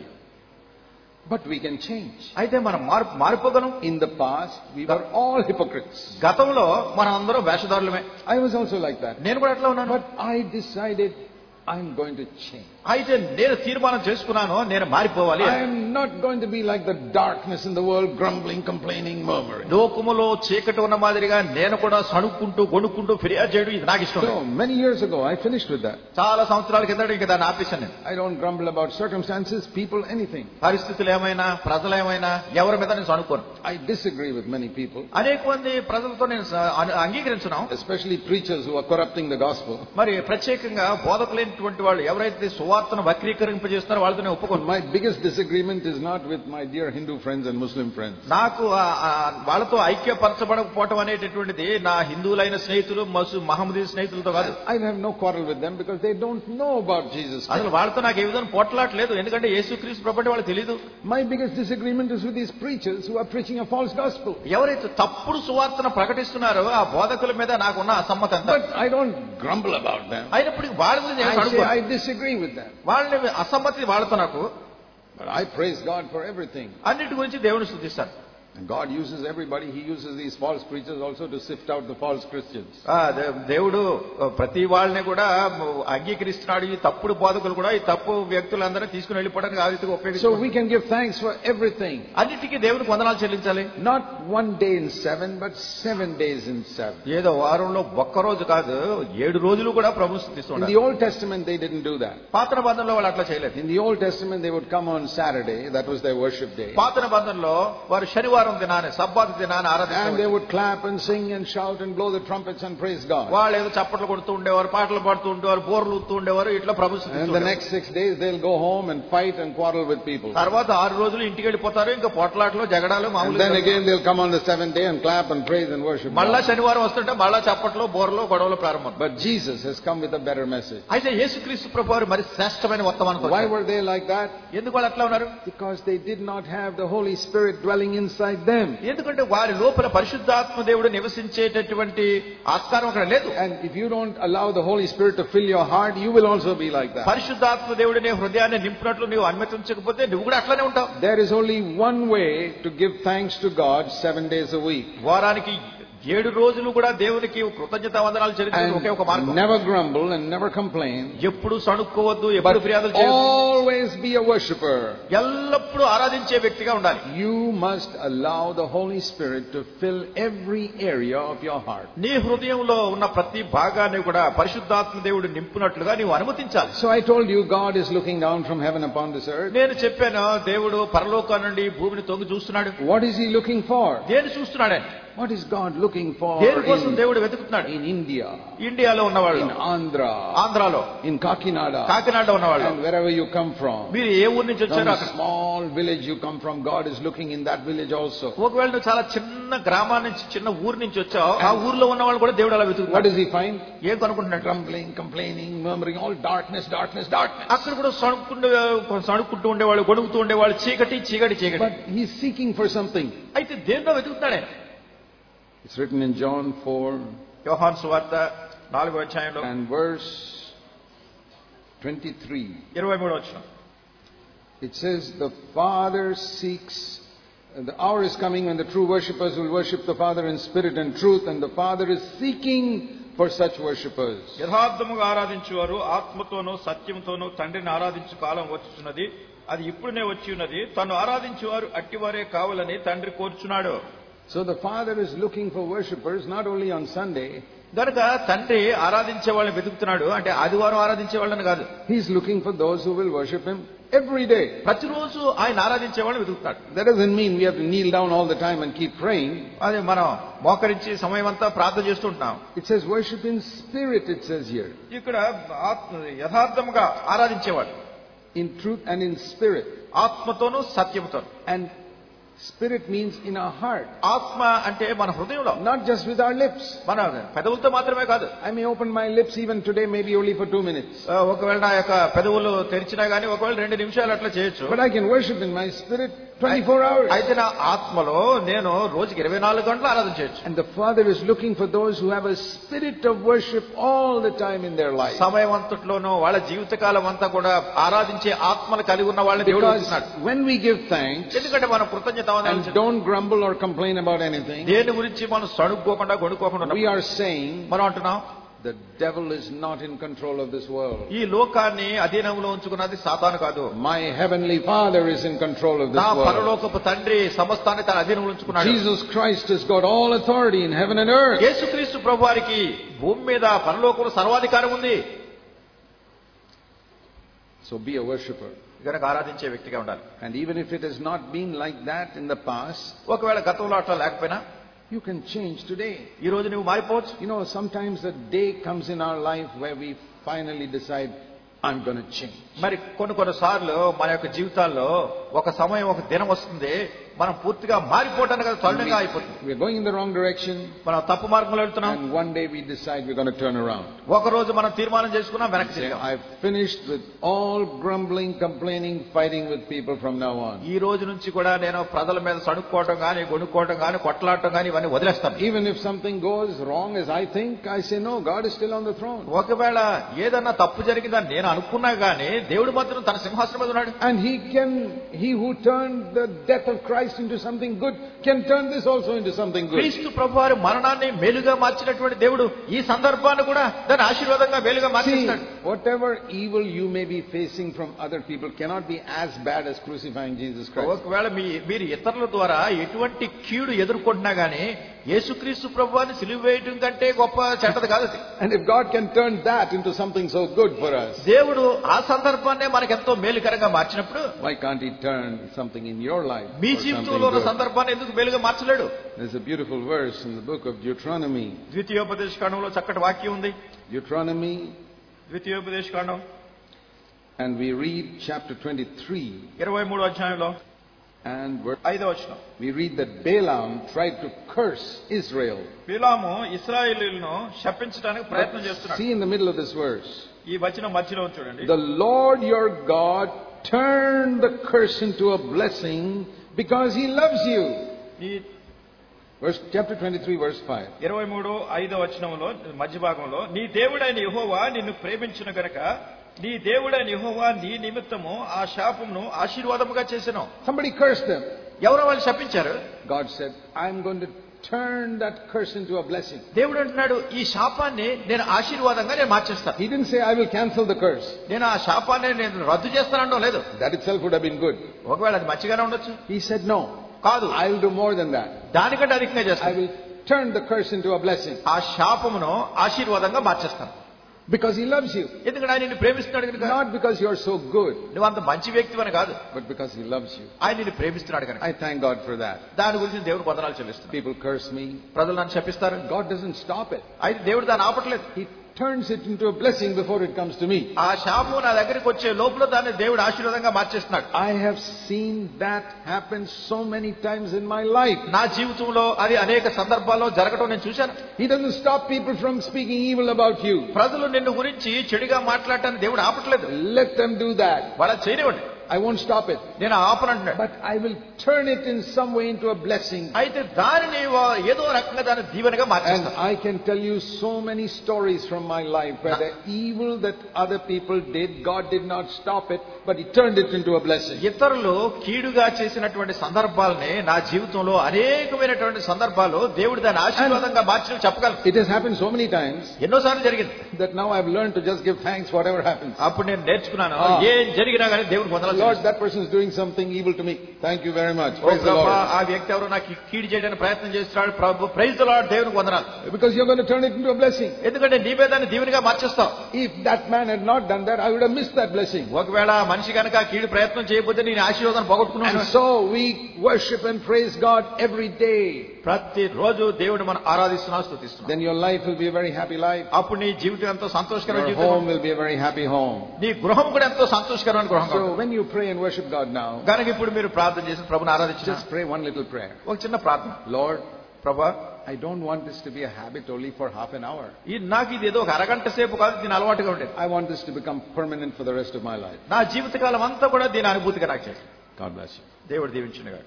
But we can change. అయితే మనం మారిపోగలం. In the past, we were all hypocrites. గతంలో మనం అందరం వేషధారులమే. I was also like that. నేను కూడా అట్లా ఉన్నాను. But I decided I'm going to change. అయితే నేను తీర్మానం చేసుకున్నాను, నేను మారిపోవాలి. I am not going to be like the darkness in the world, grumbling, complaining, murmuring. లోకములో చీకటి ఉన్న మాదిరిగా నేను కూడా సణుక్కుంటూ గొణుక్కుంటూ ఫిర్యాదు చేయడం ఇది నాకు ఇష్టం. So many years ago, I finished with that. చాలా సంవత్సరాల కిందట ఇంకా దాన్ని ఆపేశాను నేను. I don't grumble about circumstances, people, anything. పరిస్థితులు ఏమైనా, ప్రజలు ఏమైనా, ఎవరి మీద నేను సణుకోను. I disagree with many people. అనేక మంది ప్రజలతో నేను అంగీకరించను. Especially preachers who are corrupting the gospel. మరి ప్రత్యేకంగా బోధకులైనటువంటి వాళ్ళు ఎవరైతే సువార్తను వక్రీకరింపజేస్తున్నారో వాళ్ళతో నేను ఒప్పుకోను. My biggest disagreement is not with my dear Hindu friends and Muslim friends. నాకు వాళ్ళతో ఐక్యపరచబడకపోవటం అనేటటువంటిది నా హిందువులైన స్నేహితులు మహమ్మదీ స్నేహితులతో కాదు. I have no quarrel with them because they don't know about Jesus Christ. అసలు వాళ్ళతో నాకు ఏ విధంగా పోట్లాడలేదు, ఎందుకంటే యేసుక్రీస్తు ప్రభువు అంటే వాళ్ళకి తెలియదు. My biggest disagreement is with these preachers who are preaching a false gospel. ఎవరైతే తప్పుడు సువార్తను ప్రకటిస్తున్నారో ఆ బోధకుల మీద నాకున్న అసమ్మతి అంతా. But I don't grumble about them. అయినప్పటికీ వాళ్ళ గురించి I disagree with them. వాళ్ళని అసమ్మతి వాళ్ళతో నాకు. But I praise God for everything. అన్నిటి గురించి దేవుని స్తుతిస్తాను. And God uses everybody. He uses these false preachers also to sift out the false Christians. దేవుడు ప్రతి వాళ్ళని కూడా అంగీకరిస్తున్నాడు. ఈ తప్పుడు బోధకులు కూడా ఈ తప్పు వ్యక్తులందరూ తీసుకుని వెళ్ళిపోవడానికి ఆ రీతిగా ఉపయోగిస్తాడు. So we can give thanks for everything. అన్నిటికీ దేవునికి వందనాలు చెల్లించాలి. Not one day in 7, but 7 days in 7. ఏదో వారంలో ఒక్క రోజు కాదు, 7 రోజులు కూడా ప్రభువు స్తుతిస్తున్నారు. In the Old Testament they didn't do that. పాత నిబంధనలో వాళ్ళు అట్లా చేయలేదు. In the Old Testament they would come on Saturday, that was their worship day. పాత నిబంధనలో వారు శనివారం దినాన్ని, సబ్బాతు దినాన్ని ఆరాధించేవారు. And they would clap and sing and shout and blow the trumpets and praise God. వాళ్ళు ఏదో చప్పట్లు కొడుతూ ఉండేవారు, పాటలు పాడుతూ ఉండేవారు, బోర్లు ఊదుతూ ఉండేవారు. ఇట్లా ప్రభువు స్తుతిస్తున్నారు. And the next 6 days they'll go home and fight and quarrel with people. తర్వాత 6 రోజులు ఇంటికి వెళ్ళిపోతారు, ఇంకా పోట్లాటలు జగడాలు మామూలుగా. And then again they'll come on the 7th day and clap and praise and worship. మళ్ళా శనివారం వస్తుంటే మళ్ళా చప్పట్లు, బోర్లు, గొడవలు ప్రారంభం. But Jesus has come with a better message. అయితే యేసుక్రీస్తు ప్రభువారు మరి శ్రేష్టమైన వర్తమానం. Why were they like that? ఎందుకు వాళ్ళు అట్లా ఉన్నారు? Because they did not have the Holy Spirit dwelling inside them. ఎందుకంటే వారి లోపల పరిశుద్ధాత్మ దేవుడు నివసించేటటువంటి ఆస్కారం అక్కడ లేదు. And if you don't allow the Holy Spirit to fill your heart, you will also be like that. పరిశుద్ధాత్మ దేవుడు నీ హృదయాన్ని నింపినట్లు నీవు అనుమతించకపోతే నువ్వు కూడా అట్లానే ఉంటావు. There is only one way to give thanks to God 7 days a week. వారానికి 7 రోజులు కూడా దేవునికి కృతజ్ఞతావందనాలు చెల్లించే ఒకే ఒక మార్గం. Never grumble and never complain. ఎప్పుడు సణుక్కోవద్దు, ఎప్పుడు ఫిర్యాదులు చేయొద్దు. Always be a worshipper. ఎల్లప్పుడూ ఆరాధించే వ్యక్తిగా ఉండాలి. You must allow the Holy Spirit to fill every area of your heart. నీ హృదయంలో ఉన్న ప్రతి భాగాన్ని కూడా పరిశుద్ధాత్మ దేవుడు నింపునట్లుగా నీవు అనుమతించాలి. So I told you God is looking down from heaven upon this earth. నేను చెప్పాను, దేవుడు పరలోకం నుండి భూమిని తొంగి చూస్తున్నాడు. What is he looking for? దేని చూస్తున్నాడు? What is God looking for? దేని కోసం దేవుడు వెతుకుతున్నాడు? In India, ఇండియాలో ఉన్నవాళ్ళు, in Andhra, ఆంధ్రాలో, in Kakinada, కాకినాడలో ఉన్నవాళ్ళు, and wherever you come from. మీరు ఏ ఊరు నుంచి వచ్చారో Some small village you come from, God is looking in that village also. ఒకవేళ నువ్వు చాలా చిన్న గ్రామం నుంచి, చిన్న ఊరు నుంచి వచ్చావు, ఆ ఊర్లో ఉన్న వాళ్ళు కూడా దేవుడు అలా వెతుకుతున్నాడు. What does he find? ఏం కనుకుంటున్నాడు? Grumbling, complaining, murmuring, all darkness, darkness, darkness. అక్కడ కూడా సణుక్కుంటూ ఉండేవాళ్ళు, గొడుగుతూ ఉండేవాళ్ళు, చీకటి చీకటి చీకటి. But he's seeking for something. అయితే దేనిలో వెతుకుతున్నాడే? It's written in John 4 యోహాను సువార్త 4వ అధ్యాయంలో and verse 23. 23వ వచనం. It says, the Father seeks, the hour is coming when the true worshippers will worship the Father in spirit and truth, and the Father is seeking for such worshippers. యథార్థముగా ఆరాధించువారు ఆత్మతోనూ సత్యముతోనూ తండ్రిని ఆరాధించు కాలం వచ్చుచున్నది, అది ఇప్పుడునే వచ్చి ఉన్నది. తను ఆరాధించువారు అట్టివారే కావాలని తండ్రి కోరుచున్నాడు. So the Father is looking for worshippers not only on Sunday, గనుక తండ్రి ఆరాధించే వాళ్ళని వెతుకుతున్నాడు. అంటే ఆదివారం ఆరాధించే వాళ్ళని కాదు. He is looking for those who will worship him every day. ప్రతిరోజు ఆయన ఆరాధించే వాళ్ళని వెతుకుతాడు. That doesn't mean we have to kneel down all the time and keep praying. అదే మనం మోకరించి సమయం అంతా ప్రార్థన చేస్తుంటాం. It says worship in spirit, it says here. ఇక్కడ యథార్థముగా ఆరాధించేవాడు. In truth and in spirit. ఆత్మతోనూ సత్యముతోనూ. And spirit means in our heart. ఆత్మ అంటే మన హృదయంలో. Not just with our lips. మన పెదవులతో మాత్రమే కాదు. I may open my lips even today, maybe only for 2 minutes. ఒకవేళ నా యొక్క పెదవులు తెరిచినా గానీ ఒకవేళ 2 నిమిషాలు అట్లా చేయొచ్చు. But I can worship in my spirit 24 hours. అయితే నా ఆత్మలో నేను రోజుకి 24 గంటలు ఆరాధన చేయొచ్చు. And the Father is looking for those who have a spirit of worship all the time in their life. సమయం అంతట్లోనూ వాళ్ళ జీవితకాలం అంతా కూడా ఆరాధించే ఆత్మను కలిగి ఉన్న వాళ్ళని దేవుడు చూస్తున్నాడు. When we give thanks, ఎందుకంటే మనం కృతజ్ఞత and don't grumble or complain about anything, దేని గురించి మనం సణుక్కోకుండా గొణుక్కోకుండా we are saying మనం అంటున్నాం the devil is not in control of this world. ఈ లోకాన్ని అధీనంలో ఉంచుకున్నది సాతాను కాదు. My heavenly Father is in control of this నా world. పరలోకపు తండ్రి సమస్తాన్ని తన అధీనంలో ఉంచుకున్నాడు. Jesus Christ has got all authority in heaven and earth. యేసుక్రీస్తు ప్రభువారికి భూమి మీద పరలోకంలో సర్వాధికారం ఉంది. So be a worshipper. గనుక ఆరాధించే వ్యక్తిగా ఉండాలి. And even if it has not been like that in the past, ఒకవేళ గతంలో అట్లా లేకపోయినా you can change today. ఈ రోజు నువ్వు మారిపోవచ్చు. You know, sometimes a day comes in our life where we finally decide, I'm going to change. మరి కొన్ని సార్లు మన యొక్క జీవితాల్లో ఒక సమయం ఒక దినం వస్తుంది మనం పూర్తిగా మారిపోవడానికి అది త్వరగా అయిపోతుంది. We're going in the wrong direction. మనం తప్పు మార్గంలో వెళ్తున్నాం. And one day we decide we're going to turn around. ఒక రోజు మనం తీర్మానం చేసుకున్నాం వెనక్కి తిరిగాం. I've finished with all grumbling, complaining, fighting with people from now on. ఈ రోజు నుంచి కూడా నేను ప్రజల మీద సణుక్కోవడం గానీ గొణుక్కోవడం గానీ కొట్లాడటం గానీ ఇవన్నీ వదిలేస్తాను. Even if something goes wrong as I think, I say no, God is still on the throne. ఒకవేళ ఏదన్నా తప్పు జరిగిందని నేను అనుకున్నా గానీ దేవుడు మాత్రం తన సింహాసనం మీద ఉన్నాడు. And he who turned the death of Christ into something good can turn this also into something good. క్రీస్తు ప్రభువారి మరణాన్ని మేలుగా మార్చినటువంటి దేవుడు ఈ సందర్భాన్ని కూడా దాని ఆశీర్వాదంగా మేలుగా మార్చేస్తాడు. Whatever evil you may be facing from other people cannot be as bad as crucifying Jesus Christ. ఒకవేళ మీరు ఇతరుల ద్వారా ఎటువంటి కీడు ఎదుర్కొంటున్నా గానీ యేసుక్రీస్తు ప్రభువారిని సిలువ వేయడం కంటే గొప్ప చెడ్డది కాదు. And if God can turn that into something so good for us, దేవుడు ఆ సందర్భాన్నే మనకెంతో మేలుకరంగా మార్చినప్పుడు why can't he turn something in your life? మీ జీవితంలో ఉన్న సందర్భాన్ని ఎందుకు మేలుగా మార్చలేడు? There's a beautiful verse in the book of Deuteronomy. ద్వితీయోపదేశకాండంలో చక్కటి వాక్యం ఉంది. Deuteronomy, ద్వితీయోపదేశకాండం, and we read chapter 23. 23వ అధ్యాయంలో And verse 5వ వచనం. We read that Balaam tried to curse Israel. బిలాము ఇశ్రాయేలీయులను శపించడానికి ప్రయత్నం చేస్తున్నాడు. See in the middle of this verse. ఈ వచనం మధ్యలో చూడండి. The Lord your God turned the curse into a blessing because he loves you. ఈ Chapter 23 verse 5. 23:5 వచనంలో మధ్య భాగంలో నీ దేవుడైన యెహోవా నిన్ను ప్రేమించును గనుక నీ దేవుడైన యెహోవా నీ నిమిత్తము ఆ శాపమును ఆశీర్వాదముగా చేసెను. Somebody cursed them. ఎవరో వాళ్ళు శపించారు. God said, I'm going to turn that curse into a blessing. దేవుడు అంటున్నాడు ఈ శాపాన్ని నేను ఆశీర్వాదంగా నేను మార్చేస్తాను. He didn't say I will cancel the curse. నేను ఆ శాపాన్ని నేను రద్దు చేస్తానో లేదు. That itself would have been good. ఒకవేళ అది మంచిగానే ఉండొచ్చు. He said no. కాదు, I will do more than that. దానికంటే అధికంగా I చేస్తాను. will turn the curse into a blessing. ఆ శాపమును ఆశీర్వాదంగా మార్చేస్తాను. Because he loves you. ఎందుకంటే ఆయన నిన్ను ప్రేమిస్తున్నాడు కనుక. Not because you are so good. నువ్వు అంత మంచి వ్యక్తివని కాదు. But because he loves you. ఆయన నిన్ను ప్రేమిస్తున్నాడు కనుక. I thank God for that. దాని గురించి దేవుడు వందనాలు చెల్లిస్తున్నాడు. People curse me. ప్రజలు నన్ను శపిస్తారు. God doesn't stop it. అయితే దేవుడు దాన్ని ఆపట్లేదు. He turns it into a blessing before it comes to me. ఆ శాపం నా దగ్గరికి వచ్చే లోపల దాన్ని దేవుడు ఆశీర్వాదంగా మార్చేస్తున్నాడు. I have seen that happen so many times in my life. నా జీవితంలో అది అనేక సందర్భాల్లో జరగడం నేను చూశాను. He doesn't stop people from speaking evil about you. ప్రజలు నిన్ను గురించి చెడుగా మాట్లాడటానికి దేవుడు ఆపట్లేదు. Let them do that. వాళ్ళ చేయనివ్వండి. I won't stop it. నేను ఆపనంటున్నాడు. But I will turn it in some way into a blessing. అయితే దానిని ఏదో రకంగా దాన్ని దీవెనగా And మార్చేస్తాను. I can tell you so many stories from my life where the evil that other people did, God did not stop it, but he turned it into a blessing. ఇతరులు కీడుగా చేసినటువంటి సందర్భాలని నా జీవితంలో అనేకమైనటువంటి సందర్భాలు దేవుడు దాన్ని ఆశీర్వాదంగా మార్చి చెప్పగలను. It has happened so many times ఎన్నోసార్లు జరిగింది. that now I've learned to just give thanks whatever happens. అప్పుడు నేను నేర్చుకున్నాను ఏం జరిగినా కానీ దేవుడికి వందనాలు Lord, that person is doing something evil to me. Thank you very much. Praise the Lord. ఆ వ్యక్తి ఎవరో నాకు కీడు చేయడానికి ప్రయత్నం చేస్తున్నాడు, ప్రభు ప్రైజ్ ది లార్డ్, దేవునికి వందనాలు. Because you're going to turn it into a blessing. ఎందుకంటే నీవే దాన్ని దీవెనగా మార్చేస్తావు. If that man had not done that, I would have missed that blessing. ఒకవేళ మనిషి కనుక కీడు ప్రయత్నం చేయకపోతే నేను ఆశీర్వాదాన్ని పోగొట్టుకున్నాను. And so we worship and praise God every day. ప్రతి రోజు దేవుడిని మనం ఆరాధిస్తున్నాం, స్తుతిస్తున్నాం. Then your life will be a very happy life. అప్పుడు నీ జీవితం ఎంతో సంతోషకరమైన Your జీవితం. home will be a very happy home. నీ గృహం కూడా ఎంతో సంతోషకరమైన గృహం. So when you pray and worship God now, కనుక ఇప్పుడు మీరు ప్రార్థన చేసి ప్రభుని ఆరాధించండి. just pray one little prayer. ఒక చిన్న ప్రార్థన. Lord, ప్రభా, I don't want this to be a habit only for half an hour. నాకు ఇది ఏదో ఒక అరగంట సేపు కాదు, దీని అలవాటుగా ఉండేది. I want this to become permanent for the rest of my life. నా జీవితకాలం అంతా కూడా దీని అనుభూతిగా నాకు చేయండి. God bless you. దేవుడు దీవించునుగాక.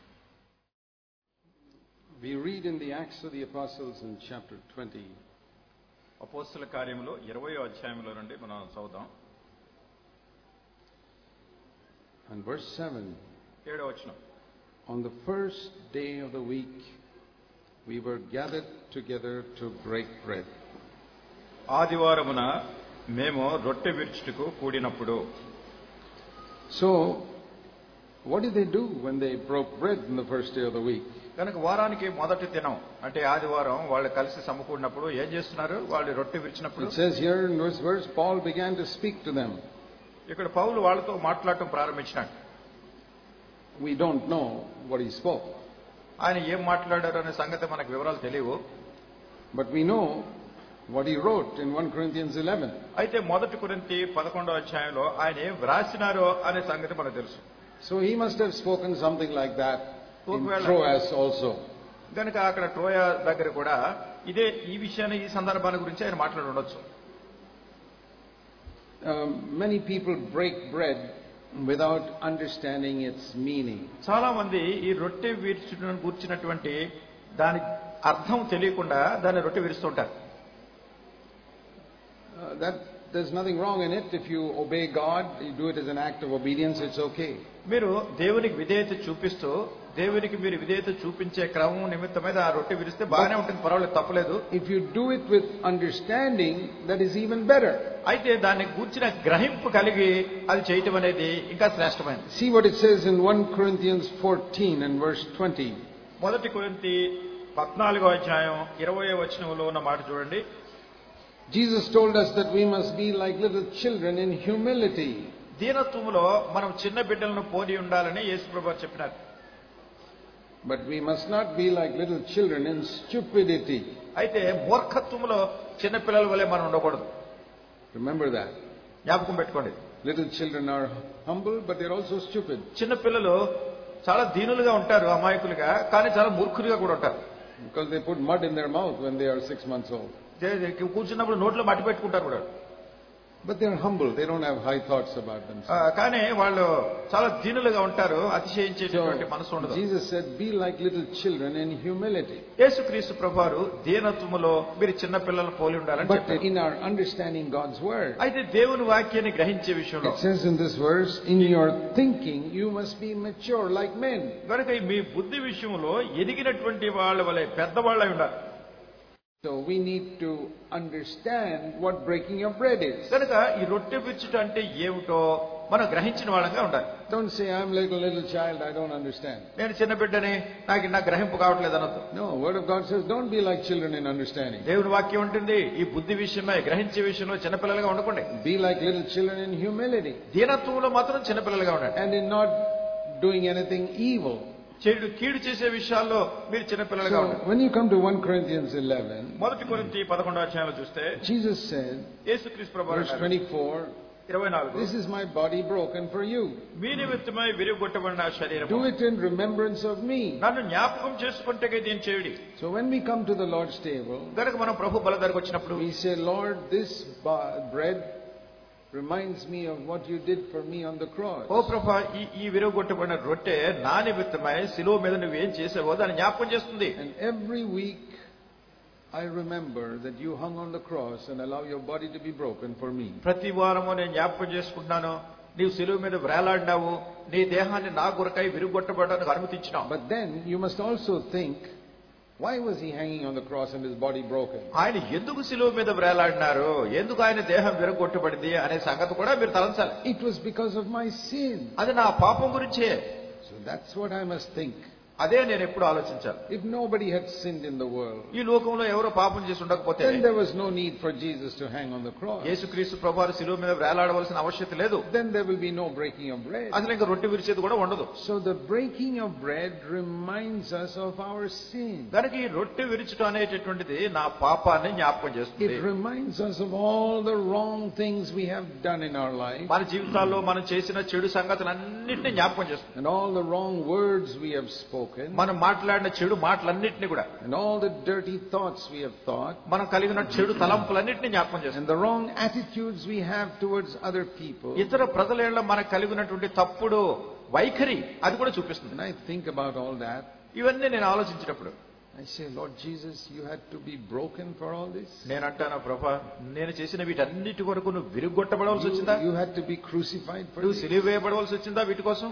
We read in the Acts of the Apostles in chapter 20. అపోస్తల కార్యములో 20వ అధ్యాయంలో నుండి మనం చదువుదాం. And verse 7. 7వ వచనం. On the first day of the week, we were gathered together to break bread. ఆదివారమున మేము రొట్టె విరుచుటకు కూడినప్పుడు. So, what did they do when they broke bread on the first day of the week? కనుక వారానికి మొదటి దినం అంటే ఆదివారం వాళ్ళు కలిసి సమకూడినప్పుడు ఏం చేస్తున్నారు? వాళ్ళు రొట్టె విరిచినప్పుడు. It says here in this verse, Paul began to speak to them. ఇక్కడ పౌలు వాళ్ళతో మాట్లాడటం ప్రారంభించినాడు. We don't know what he spoke. ఆయన ఏం మాట్లాడారు అనే సంగతి మనకు వివరాలు తెలియవు. But we know what he wrote in 1 Corinthians 11. అయితే మొదటి కొరింథీ 11వ అధ్యాయంలో ఆయన ఏం వ్రాసినారో అనే సంగతి మనకు తెలుసు. So he must have spoken something like that in Troas also. కనుక అక్కడ ట్రోయా దగ్గర కూడా ఈ విషయాన్ని, ఈ సందర్భాల గురించి ఆయన మాట్లాడి ఉండొచ్చు. Many people break bread without understanding its meaning. చాలా మంది ఈ రొట్టె విరుచుటను గుర్చినటువంటి దాని అర్థం తెలియకుండా దాన్ని రొట్టె విరుస్తుంటారు. There's nothing wrong in it. If you obey God, you do it as an act of obedience, it's okay. మీరు దేవునికి విధేయత చూపిస్తూ దేవునికి మీరు విధేయత చూపించే క్రమం నిమిత్తమైన ఆ రొట్టె విరిస్తే బాగానే ఉంటుంది, పర్వాలేదు, తప్పలేదు. If you do it with understanding, that is even better. అయితే దాన్ని గూర్చిన గ్రహింపు కలిగి అది చేయటం అనేది ఇంకా శ్రేష్టమైనది. See what it says in 1 Corinthians 14 and verse 20. మొదటి కొరింథీ 14వ అధ్యాయం 20వ వచనంలో ఉన్న మాట చూడండి. Jesus told us that we must be like little children in humility. దీనత్వములో మనం చిన్న బిడ్డలను పోలి ఉండాలని యేసుప్రభువు చెప్పినారు. But we must not be like little children in stupidity. అయితే మూర్ఖత్వములో చిన్న పిల్లల వలె మనం ఉండకూడదు. Remember that. జ్ఞాపకం పెట్టుకోండి. Little children are humble, but they're also stupid. చిన్న పిల్లలు చాలా దీనులుగా ఉంటారు, అమాయకులుగా, కానీ చాలా మూర్ఖులుగా కూడా ఉంటారు. Because they put mud in their mouth when they are 6 months old. కూర్చున్నప్పుడు నోట్లో మట్టి పెట్టుకుంటారు కూడా. But they're humble. They don't have high thoughts about themselves. కానీ వాళ్ళు చాలా దీనులుగా ఉంటారు, అతిశయించేటువంటి మనసు ఉండదు. Jesus said, "Be like little children in humility." యేసుక్రీస్తు ప్రభువారు దీనత్వములో మీరు చిన్న పిల్లలు పోలి ఉండాలని But చెప్పారు. in our understanding God's word, అయితే దేవుని వాక్యాన్ని గ్రహించే విషయంలో it says in this verse, "In your thinking you must be mature like men." కనుక మీ బుద్ధి విషయంలో ఎదిగినటువంటి వాళ్ళ వలె పెద్దవాళ్ళై ఉండాలి. So we need to understand what breaking of bread is. కనుక ఈ రొట్టె విరుచుట అంటే ఏమిటో మనం గ్రహించిన వాళ్ళంగా ఉండాలి. Don't say, "I'm like a little child, I don't understand." నేను చిన్న బిడ్డని, నాకు గ్రహింపు కావట్లేదు అనొద్దు. No, word of God says, "Don't be like children in understanding." దేవుని వాక్యం ఉంటుంది, ఈ బుద్ధి విషయమై గ్రహించే విషయంలో చిన్నపిల్లలుగా ఉండకండి. Be like little children in humility. దీనత్వంలో మాత్రం చిన్నపిల్లలుగా ఉండండి. And in not doing anything evil. కీడు చేసే విషయాల్లో మీరు చిన్నపిల్లలుగా ఉండండి. When you come to 1 Corinthians 11, మొదటి కొరింథీ 11వ అధ్యాయంలో చూస్తే Jesus said, యేసుక్రీస్తు ప్రభువు verse 24, 24, "This is my body broken for you. మీ నిమిత్తమై విరుగొట్టబడిన శరీరం, Do it in remembrance of me." నన్ను జ్ఞాపకం చేసుకుంటే దీన్ని చేయుడి. So when we come to the Lord's table, కనుక మనం ప్రభు బల దగ్గరకు వచ్చినప్పుడు we say, "Lord, this bread reminds me of what you did for me on the cross." ఓ ప్రభా, ఈ విరుగొట్టబడిన రొట్టె నా నిమిత్తమై శిలువ మీద నువ్వేం చేసావో దాన్ని జ్ఞాపకం చేస్తుంది. And every week I remember that you hung on the cross and allow your body to be broken for me. ప్రతి వారము నేను జ్ఞాపకం చేసుకుంటున్నాను, నీవు శిలువ మీద వేలాడినావు, నీ దేహాన్ని నా కొరకై విరుగొట్టబడడానికి అనుమతించినావు. But then you must also think Why was he hanging on the cross and his body broken? ఆయన ఎందుకు శిలువ మీద వేలాడినారు, ఎందుకు ఆయన దేహం విరగొట్టబడింది అనే సంగతి కూడా మీరు తలంచాలి. It was because of my sin. అది నా పాపం గురించే. So that's what I must think. అదే నేను ఎప్పుడు ఆలోచించాలి. If nobody had sinned in the world, ఈ లోకంలో ఎవరో పాపం చేసి ఉండకపోతే then there was no need for Jesus to hang on the cross. యేసుక్రీస్తు ప్రభువారు శిలువ మీద వేలాడవలసిన అవశ్యకత లేదు. Then there will be no breaking of bread. అసలు ఇంకా రొట్టె విరిచేది కూడా ఉండదు. So the breaking of bread reminds us of our sin. కనుక ఈ రొట్టె విరుచుట అనేటటువంటిది నా పాపాన్ని జ్ఞాపకం చేస్తుంది. It reminds us of all the wrong things we have done in our life. మన జీవితాల్లో మనం చేసిన చెడు సంగతులన్నింటినీ జ్ఞాపకం చేస్తుంది. And all the wrong words we have spoken. మనం మాట్లాడిన చెడు మాటలన్నింటినీ కూడా. And all the dirty thoughts we have thought. మనం కలిగిన చెడు తలంపులన్నింటినీ జ్ఞాపకం చేస్తుంది. And the wrong attitudes we have towards other people. ఇతర ప్రజల మనకు కలిగినటువంటి తప్పుడు వైఖరి అది కూడా చూపిస్తుంది. And I think about all that. ఇవన్నీ నేను ఆలోచించినప్పుడు I say, Lord Jesus, you had to be broken for all this. నేను అంటాను, ప్రభా నేను చేసిన వీటన్నిటి వరకు నువ్వు విరుగొట్టబడవలసి వచ్చిందా? You had to be crucified for నువ్వు this. సిలువ వేయబడవలసి వచ్చిందా వీటి కోసం?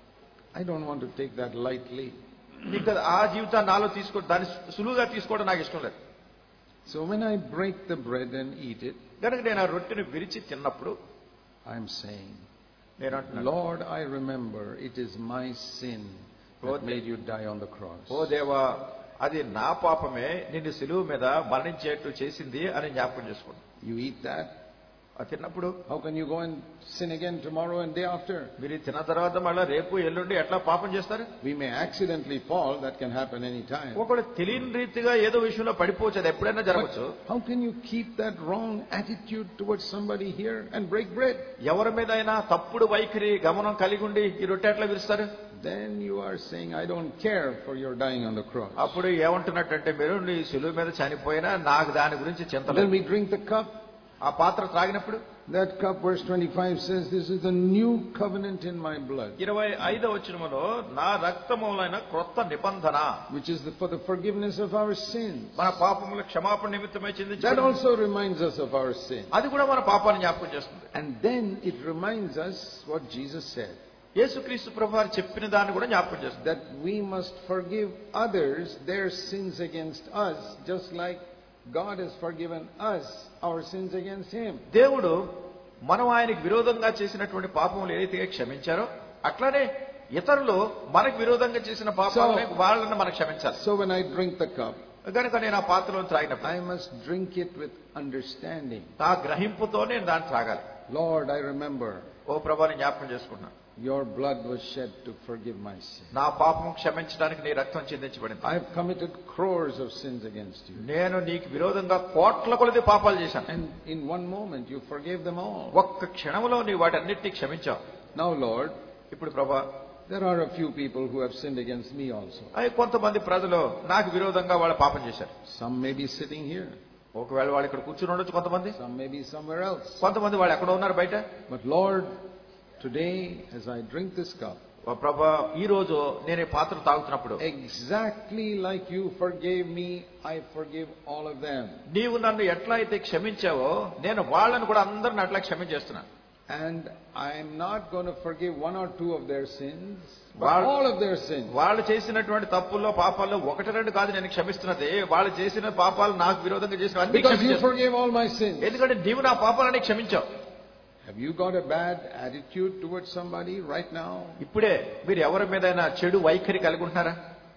I don't want to take that lightly. ఇంకా ఆ జీవితాన్ని నాలో దాన్ని సులువుగా తీసుకోవడం నాకు ఇష్టం లేదు. So when I break the bread and eat it, కనుక నేను ఆ రొట్టెని విరిచి తిన్నప్పుడు I'm saying, నేను అంటున్నాను, Lord, I remember it is my sin that made you die on the cross. ఓ దేవా, అది నా పాపమే నిన్ను సిలువ మీద మరణించేట్టు చేసింది అని జ్ఞాపకం చేసుకోండి. You eat that. తిన్నప్పుడు How can you go and sin again tomorrow and day after? మీరు తిన్న తర్వాత మళ్ళీ రేపు ఎల్లుండి ఎట్లా పాపం చేస్తారు? We may accidentally fall. That can happen any time. ఒకడు తెలియని రీతిగా ఏదో విషయంలో పడిపోవచ్చు, అది ఎప్పుడైనా జరగవచ్చు. How can you keep that wrong attitude towards somebody here and break bread? ఎవరి మీద అయినా తప్పుడు వైఖరి గమనం కలిగి ఉండి ఈ రొట్టె ఎట్లా విరుస్తారు? Then you are saying, I don't care for your dying on the cross. అప్పుడు ఏమంటున్నట్టంటే, మీరు నీ సిలువ మీద చనిపోయినా నాకు దాని గురించి చింత లేదు. Then we drink the cup. ఆ పాత్ర త్రాగినప్పుడు That cup, verse 25 says, this is the new covenant in my blood. 25వ వచనములో నా రక్తములైన క్రొత్త నిబంధన, which is for the forgiveness of our sins. మన పాపముల క్షమాపణ నిమిత్తమై That చెందించబడింది. also reminds us of our sin. అది కూడా మన పాపాన్ని జ్ఞాపకం చేస్తుంది. And then it reminds us what Jesus said. యేసుక్రీస్తు ప్రభువారు చెప్పిన దాన్ని కూడా జ్ఞాపకం చేస్తుంది. That we must forgive others their sins against us, just like God has forgiven us our sins against Him. దేవుడు మనం ఆయనకు విరోధంగా చేసినటువంటి పాపములు ఏదైతే క్షమించారో అట్లానే ఇతరులు మనకు విరోధంగా చేసిన పాపాలను వాళ్ళని మనం క్షమించాలి. So when I drink the cup, కనుక నేను ఆ పాత్రలో త్రాగినప్పుడు I must drink it with understanding. ఆ గ్రహింపుతో నేను దాన్ని త్రాగాలి. Lord, I remember ఓ ప్రభువుని జ్ఞాపకం చేసుకున్నాను, your blood was shed to forgive my sin. నా పాపం క్షమించడానికి నీ రక్తం చిందించబడింది. I have committed crores of sins against you. నేను నీకు విరోధంగా కోట్ల కొలది పాపాలు చేశాను. And in one moment you forgave them all. ఒక్క క్షణంలో నీ వాటన్నిటినీ క్షమించావు. Now, Lord, ఇప్పుడు ప్రభా, there are a few people who have sinned against me also. కొంతమంది ప్రజలు నాకు విరోధంగా వాళ్ళ పాపం చేశారు. Some may be sitting here. ఒకవేళ వాళ్ళు ఇక్కడ కూర్చుని ఉండొచ్చు, కొంతమంది Some may be somewhere else. కొంతమంది వాళ్ళు ఎక్కడ ఉన్నారు బయట. But Lord, today as I drink this cup, ఓ ప్రభా, ఈ రోజు నేను ఈ పాత్ర తాగుతున్నప్పుడు exactly like you forgave me, I forgive all of them. నీవు నన్ను ఎట్లా అయితే క్షమించావో నేను వాళ్ళని కూడా అందరిని అట్లా క్షమించేస్తున్నాను. And I am not going to forgive one or two of their sins, but all of their sins. వాళ్ళు చేసినటువంటి తప్పుల్లో పాపాల్లో ఒకటి రెండు కాదు నేను క్షమిస్తున్నది, వాళ్ళు చేసిన పాపాలు నాకు విరోధంగా చేసిన అన్ని Because you క్షమించాను. forgave all my sins. ఎందుకంటే నీవు నా పాపాలని క్షమించావు. Have you got a bad attitude towards somebody right now? ఇప్పుడే మీరు ఎవరి మీదైనా చెడు వైఖరి కలిగి ఉంటున్నారా?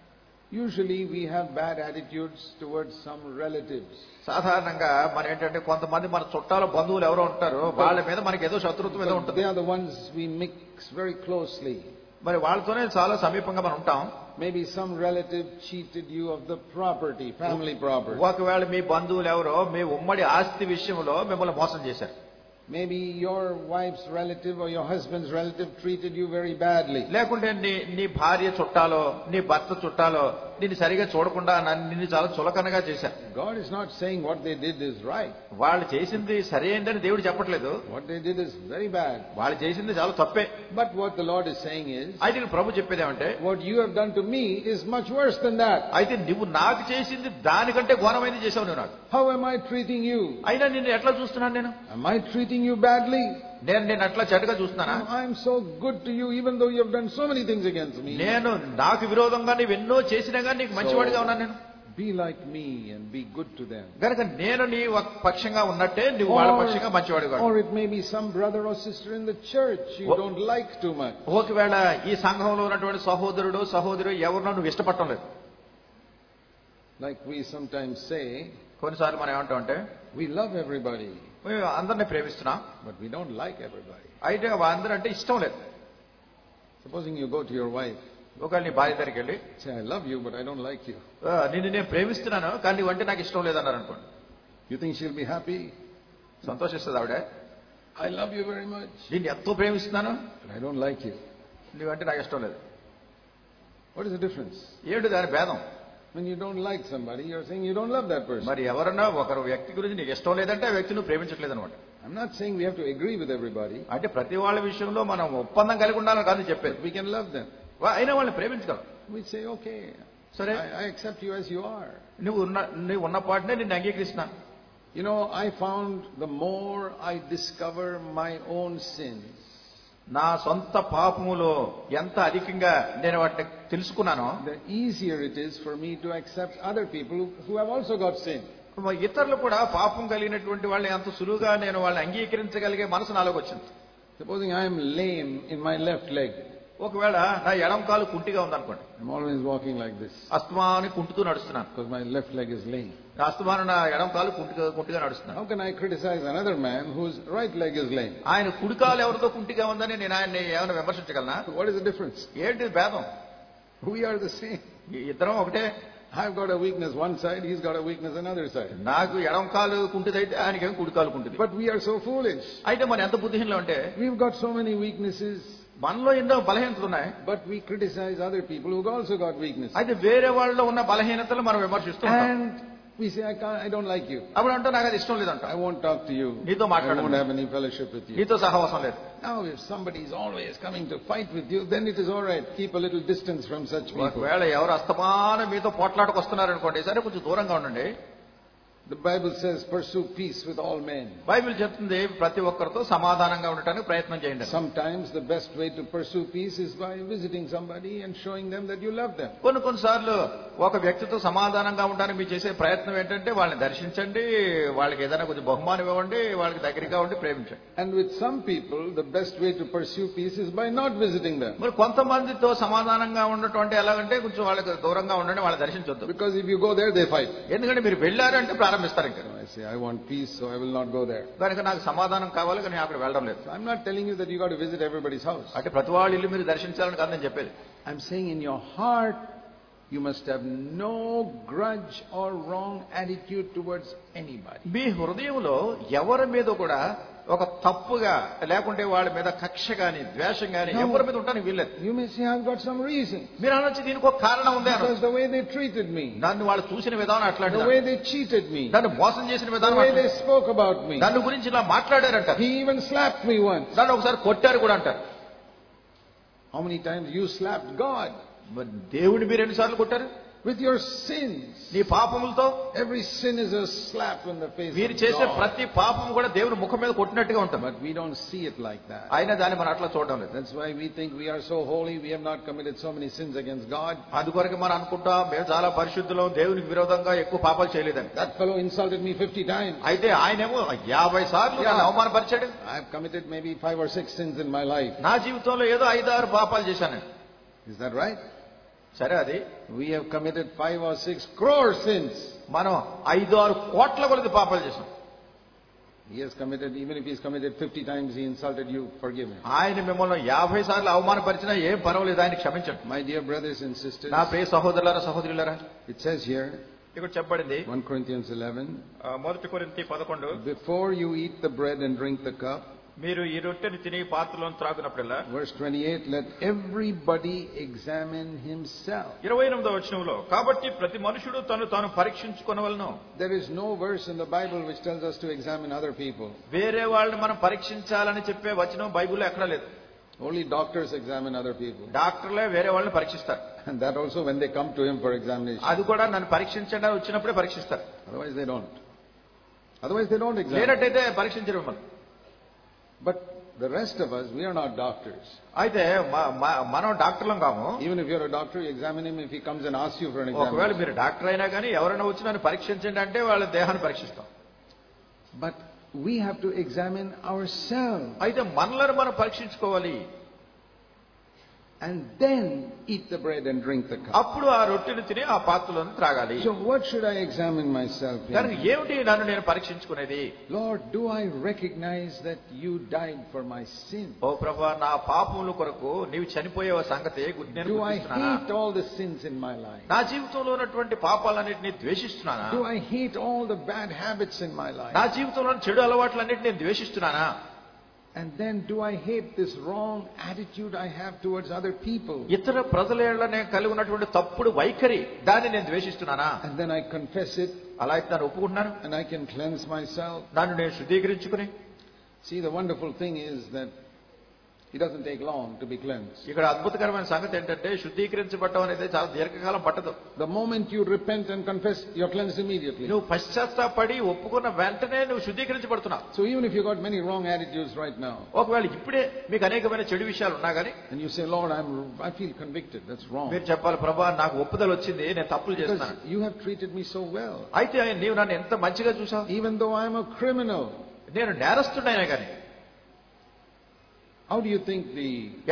Usually we have bad attitudes towards some relatives. సాధారణంగా మనం ఏంటంటే కొంతమంది మన చుట్టాల బంధువులు ఎవరో ఉంటారు, వాళ్ళ మీద మనకి ఏదో శత్రుత్వం ఏదో ఉంటుంది. They are the ones we mix very closely. మరి వాళ్ళతోనే చాలా సమీపంగా మనం ఉంటాం. Maybe some relative cheated you of the property, family property. ఒకవేళ మీ బంధువులు ఎవరో మీ ఉమ్మడి ఆస్తి విషయంలో మిమ్మల్ని మోసం చేశారు. Maybe your wife's relative or your husband's relative treated you very badly. లేకుంటే నీ భార్య చుట్టాలో నీ భర్త చుట్టాలో నిన్ను సరిగా చూడకుండా నిన్ను చాలా చులకనగా చేశారు. God is not saying what they did is right. వాళ్ళు చేసింది సరైనదని దేవుడు చెప్పట్లేదు. What they did is very bad. వాళ్ళు చేసింది చాలా తప్పే. But what the Lord is saying is, అయితే ప్రభు చెప్పేది ఏమంటే, what you have done to me is much worse than that. అయితే నువ్వు నాకు చేసింది దానికంటే ఘోరమైనది చేసావు నువ్వు నాకు. How am I treating you? అయినా నిన్ను ఎట్లా చూస్తున్నాను నేను? Am I treating you badly? నేను అట్లా చెడ్డగా చూస్తున్నానా? I am so good to you even though you have done so many things against me. నేను నాకు విరోధంగా నీవు ఎన్నో చేసినా కానీ నీకు మంచివాడిగా ఉన్నాను నేను. be like me and be good to them. గనుక నేను నీ పక్షంగా ఉన్నట్టే నువ్వు వాళ్ళ పక్షంగా మంచివాడు కాదు. Or it may be some brother or sister in the church you don't like too much. ఒకవేళ ఈ సంఘంలో ఉన్నటువంటి సహోదరుడు సహోదరు ఎవరినో నువ్వు ఇష్టపడటం లేదు. Like we sometimes say, కొన్నిసార్లు మనం ఏమంటాం అంటే we love everybody, అందరినీ ప్రేమిస్తున్నాం, but we don't like everybody. అయితే అందరూ అంటే ఇష్టం లేదు. Supposing you go to your wife, ఒకవేళ నీ భార్య దగ్గరికి వెళ్ళి say, I love you, but I don't like you. నిన్ను నేను ప్రేమిస్తున్నాను కానీ నువ్వంటే నాకు ఇష్టం లేదన్నారు అనుకోండి. You think she'll be happy? సంతోషిస్తుంది ఆవిడ. I love you very much, నిన్ను ఎంతో ప్రేమిస్తున్నాను, but I don't like you. నువ్వంటే నాకు ఇష్టం లేదు. What is the difference? ఏంటి దాని భేదం? When you don't like somebody, you're saying you don't love that person. మరి ఎవరన్నా ఒకరు వ్యక్తి గురించి నీకు ఇష్టం లేదంటే ఆ వ్యక్తిని ప్రేమించట్లేదు అనమాట. I'm not saying we have to agree with everybody. అంటే ప్రతి వాళ్ళ విషయంలో మనం ఒప్పందం కలిగి ఉండాలని కాదు చెప్పేది. We can love them. అయినా వాళ్ళని ప్రేమించగలం. We say, okay, సరే, I accept you as you are. నువ్వు ఉన్న పాటనే నిన్ను అంగీకరిస్తున్నా. You know, I found the more I discover my own sins, నా సొంత పాపములో ఎంత అధికంగా నేను వాటిని తెలుసుకున్నానో, the easier it is for me to accept other people who have also got sin. ఇతరులు కూడా పాపం కలిగినటువంటి వాళ్ళని ఎంత సులువుగా నేను వాళ్ళని అంగీకరించగలిగే మనసు నాలోకి వచ్చింది. Supposing I am lame in my left leg. ఒకవేళ నా ఎడమ కాలు కుంటిగా ఉందనుకోండి. I'm always walking like this. అస్తమాని కుంటుతూ నడుస్తున్నాను. Because my left leg is lame. అస్తమానం నా ఎడమ కాలు కుంటిగా నడుస్తున్నాను. How can I criticize another man whose right leg is lame? ఆయన కుడి కాలు ఎవరితో కుంటిగా ఉందని నేను ఆయన్ని ఏమైనా విమర్శించగలనా? What is the difference? ఏంటి భేదం? We are the same. ఇద్దరం ఒకటే. I've got a weakness one side, he's got a weakness another side. నాకు ఎడమ కాలు కుంటిదైతే ఆయనకేమో కుడి కాలు కుంటిది. But we are so foolish. అయితే మనం ఎంత బుద్ధిహీనులు అంటే We've got so many weaknesses. మనలో ఎన్నో బలహీనతలు ఉన్నాయి. But we criticize other people who've also got weaknesses. అయితే వేరే వాళ్ళలో ఉన్న బలహీనతలు మనం విమర్శిస్తాం. And we say, I don't like you. అప్పుడు అంటే నాకు అది ఇష్టం లేదంట. I won't talk to you. నీతో I మాట్లాడను. won't have any fellowship with you. నీతో సహవాసం లేదు. Now if somebody is always coming to fight with you, then it is all right. Keep a little distance from such people. ఒకవేళ ఎవరు అస్తమానం మీతో పోట్లాటకు వస్తున్నారు అనుకోండి, సరే కొంచెం దూరంగా ఉండండి. The Bible says, pursue peace with all men. Bible చెప్తుంది ప్రతి ఒక్కరితో సమాధానంగా ఉండటానికి ప్రయత్నం చేయండి. Sometimes the best way to pursue peace is by visiting somebody and showing them that you love them. కొన్నిసార్లు ఒక వ్యక్తితో సమాధానంగా ఉండడానికి మీరు చేసే ప్రయత్నం ఏంటంటే వాళ్ళని దర్శించండి, వాళ్ళకి ఏదైనా కొంచెం బహుమానం ఇవ్వండి, వాళ్ళకి దగ్గరగా ఉండి ప్రేమించండి. And with some people, the best way to pursue peace is by not visiting them. మరి కొంతమందితో సమాధానంగా ఉండటం అంటే ఎలాగంటే కొంచెం వాళ్ళకి దూరంగా ఉండండి, వాళ్ళని దర్శించొద్దు. Because if you go there, they fight. ఎందుకంటే మీరు వెళ్ళారంటే ప్రారంభిస్తారు ఇంకా. I say, I want peace, so I will not go there. కనుక నాకు సమాధానం కావాలి కానీ అక్కడ వెళ్ళడం లేదు. I'm not telling you that you got to visit everybody's house. అంటే ప్రతి వాళ్ళ ఇల్లు మీరు దర్శించాలని కాదు నేను చెప్పేది. I'm saying in your heart, you must have no grudge or wrong attitude towards anybody. మీ హృదయంలో ఎవరి మీద కూడా ఒక తప్పుగా లేకుంటే వాళ్ళ మీద కక్ష గాని ద్వేషం గాని ఎవరి మీద ఉంటానికి వీల్లేదు. You may say, I've got some reason. మీరు అనొచ్చు దీనికి ఒక కారణం ఉంది అని. Because the way they treated me, నన్ను వాళ్ళు చూసిన విధానం అట్లాంటిది, the way they cheated me, నన్ను మోసం చేసిన the విధానం way అట్లాంటిది, they spoke about me, నన్ను గురించి ఇలా మాట్లాడారంట, he even slapped me once. నన్ను ఒకసారి కొట్టారు కూడా అంటారు. How many times you slapped God? మరి దేవుడిని మీరు ఎన్నిసార్లు కొట్టారు? With your sins. నీ పాపములతో. Every sin is a slap in the face మీరు of చేసే God. ప్రతి పాపం కూడా దేవుని ముఖం మీద కొట్టినట్టుగా ఉంటుంది. But we don't see it like that. అయినా దాన్ని మనం అట్లా చూడడం లేదు. That's why we think we are so holy, we have not committed so many sins against God. అందుకొరకు మనం అనుకుంటాం మేము చాలా పరిశుద్ధులం, దేవునికి విరోధంగా ఎక్కువ పాపాలు చేయలేదని. That fellow insulted me 50 times. అయితే ఆయనేమో 50 సార్లు నన్ను అవమానపరిచాడు. I have committed maybe 5 or 6 sins in my life. నా జీవితంలో ఏదో 5-6 పాపాలు చేశాను. Is that right? సరే, అది We have committed 5 or 6 crore sins. మనం 5-6 కోట్ల కొలది పాపాలు చేశాం. He has committed, even if he has committed 50 times, he insulted you, forgive him. ఆయన మిమ్మల్ని 50 సార్లు అవమానపరిచినా ఏం పర్వాలేదు, ఆయన క్షమించండి. My dear brothers and sisters, నా ప్రియ సహోదరులారా సహోదరులారా, it says here, ఇక్కడ చెప్పబడింది 1 Corinthians 11, 1 కొరింథీ 11, before you eat the bread and drink the cup, మీరు ఈ రొట్టెని తిని పాత్రలో త్రాగునప్పుడల్లా, verse 28, let everybody examine himself. 29వ వచనంలో, కాబట్టి ప్రతి మనుషుడు తను తాను పరీక్షించుకొనవలెను. There is no verse in the Bible which tells us to examine other people. వేరే వాళ్ళని మనం పరీక్షించాలని చెప్పే వచనం బైబిల్లో ఎక్కడా లేదు. Only doctors examine other people. డాక్టర్లే వేరే వాళ్ళని పరీక్షిస్తారు. And that also when they come to him for examination. అది కూడా నన్ను పరీక్షించండి అని వచ్చినప్పుడే పరీక్షిస్తారు. Otherwise they don't. Otherwise they don't examine. లేనట్టయితే పరీక్షించరు మిమ్మల్ని. But the rest of us, we are not doctors. అయితే మనం డాక్టర్లం కాము. Even if you're a doctor, you examine him. If he comes and asks you for an ఒకవేళ examination. మీరు doctor అయినా కానీ ఎవరైనా వచ్చి నన్ను పరీక్షించండి అంటే వాళ్ళ దేహాన్ని పరీక్షిస్తాం. But we have to examine ourselves. అయితే మనలను మనం పరీక్షించుకోవాలి. And then eat the bread and drink the cup. అప్పుడు ఆ రొట్టెను తిని ఆ పాత్రలను త్రాగాలి. So what should I examine myself in? కనుక ఏమిటి నన్ను నేను పరీక్షించుకునేది? Lord, do I recognize that you died for my sin? ఓ ప్రభువా, నా పాపముల కొరకు నీవు చనిపోయే సంగతి నేను Do I గుర్తిస్తున్నానా? hate all the sins in my life? నా జీవితంలో ఉన్నటువంటి పాపాలన్నిటిని ద్వేషిస్తున్నానా? Do I hate all the bad habits in my life? నా జీవితంలో చెడు అలవాట్లన్నిటిని నేను ద్వేషిస్తున్నానా? And then do I hate this wrong attitude I have towards other people? ఇతర ప్రజలనే కలిగి ఉన్నటువంటి తప్పుడు వైఖరి దాన్ని నేను ద్వేషిస్తున్నానా? And then I confess it. అలా అయితే నేను ఒప్పుకుంటున్నాను. And I can cleanse myself. నన్ను నేను శుద్ధీకరించుకుని. See, the wonderful thing is that it doesn't take long to be cleansed. ఇక్కడ అద్భుతకరమైన సంగతి ఏంటంటే శుద్ధీకరించబడడం అనేది చాలా దీర్ఘకాలం పట్టదు. The moment you repent and confess, you're cleansed immediately. నువ్వు పశ్చాత్తాపడి ఒప్పుకున్న వెంటనే నువ్వు శుద్ధీకరించబడుతున్నావు. So even if you got many wrong attitudes right now, ఒకవేళ ఇప్పుడే మీకు అనేకమైన చెడు విషయాలు ఉన్నా కానీ, and you say, Lord, I feel convicted, that's wrong. మీరు చెప్పాలి, ప్రభా నాకు ఒప్పుదల వచ్చింది, నేను తప్పులు Because చేస్తున్నాను. you have treated me so well. అయితే నీవు నన్ను ఎంత మంచిగా చూసావు. Even though I'm a criminal. నేను నేరస్తుడైనా కానీ. How do you think the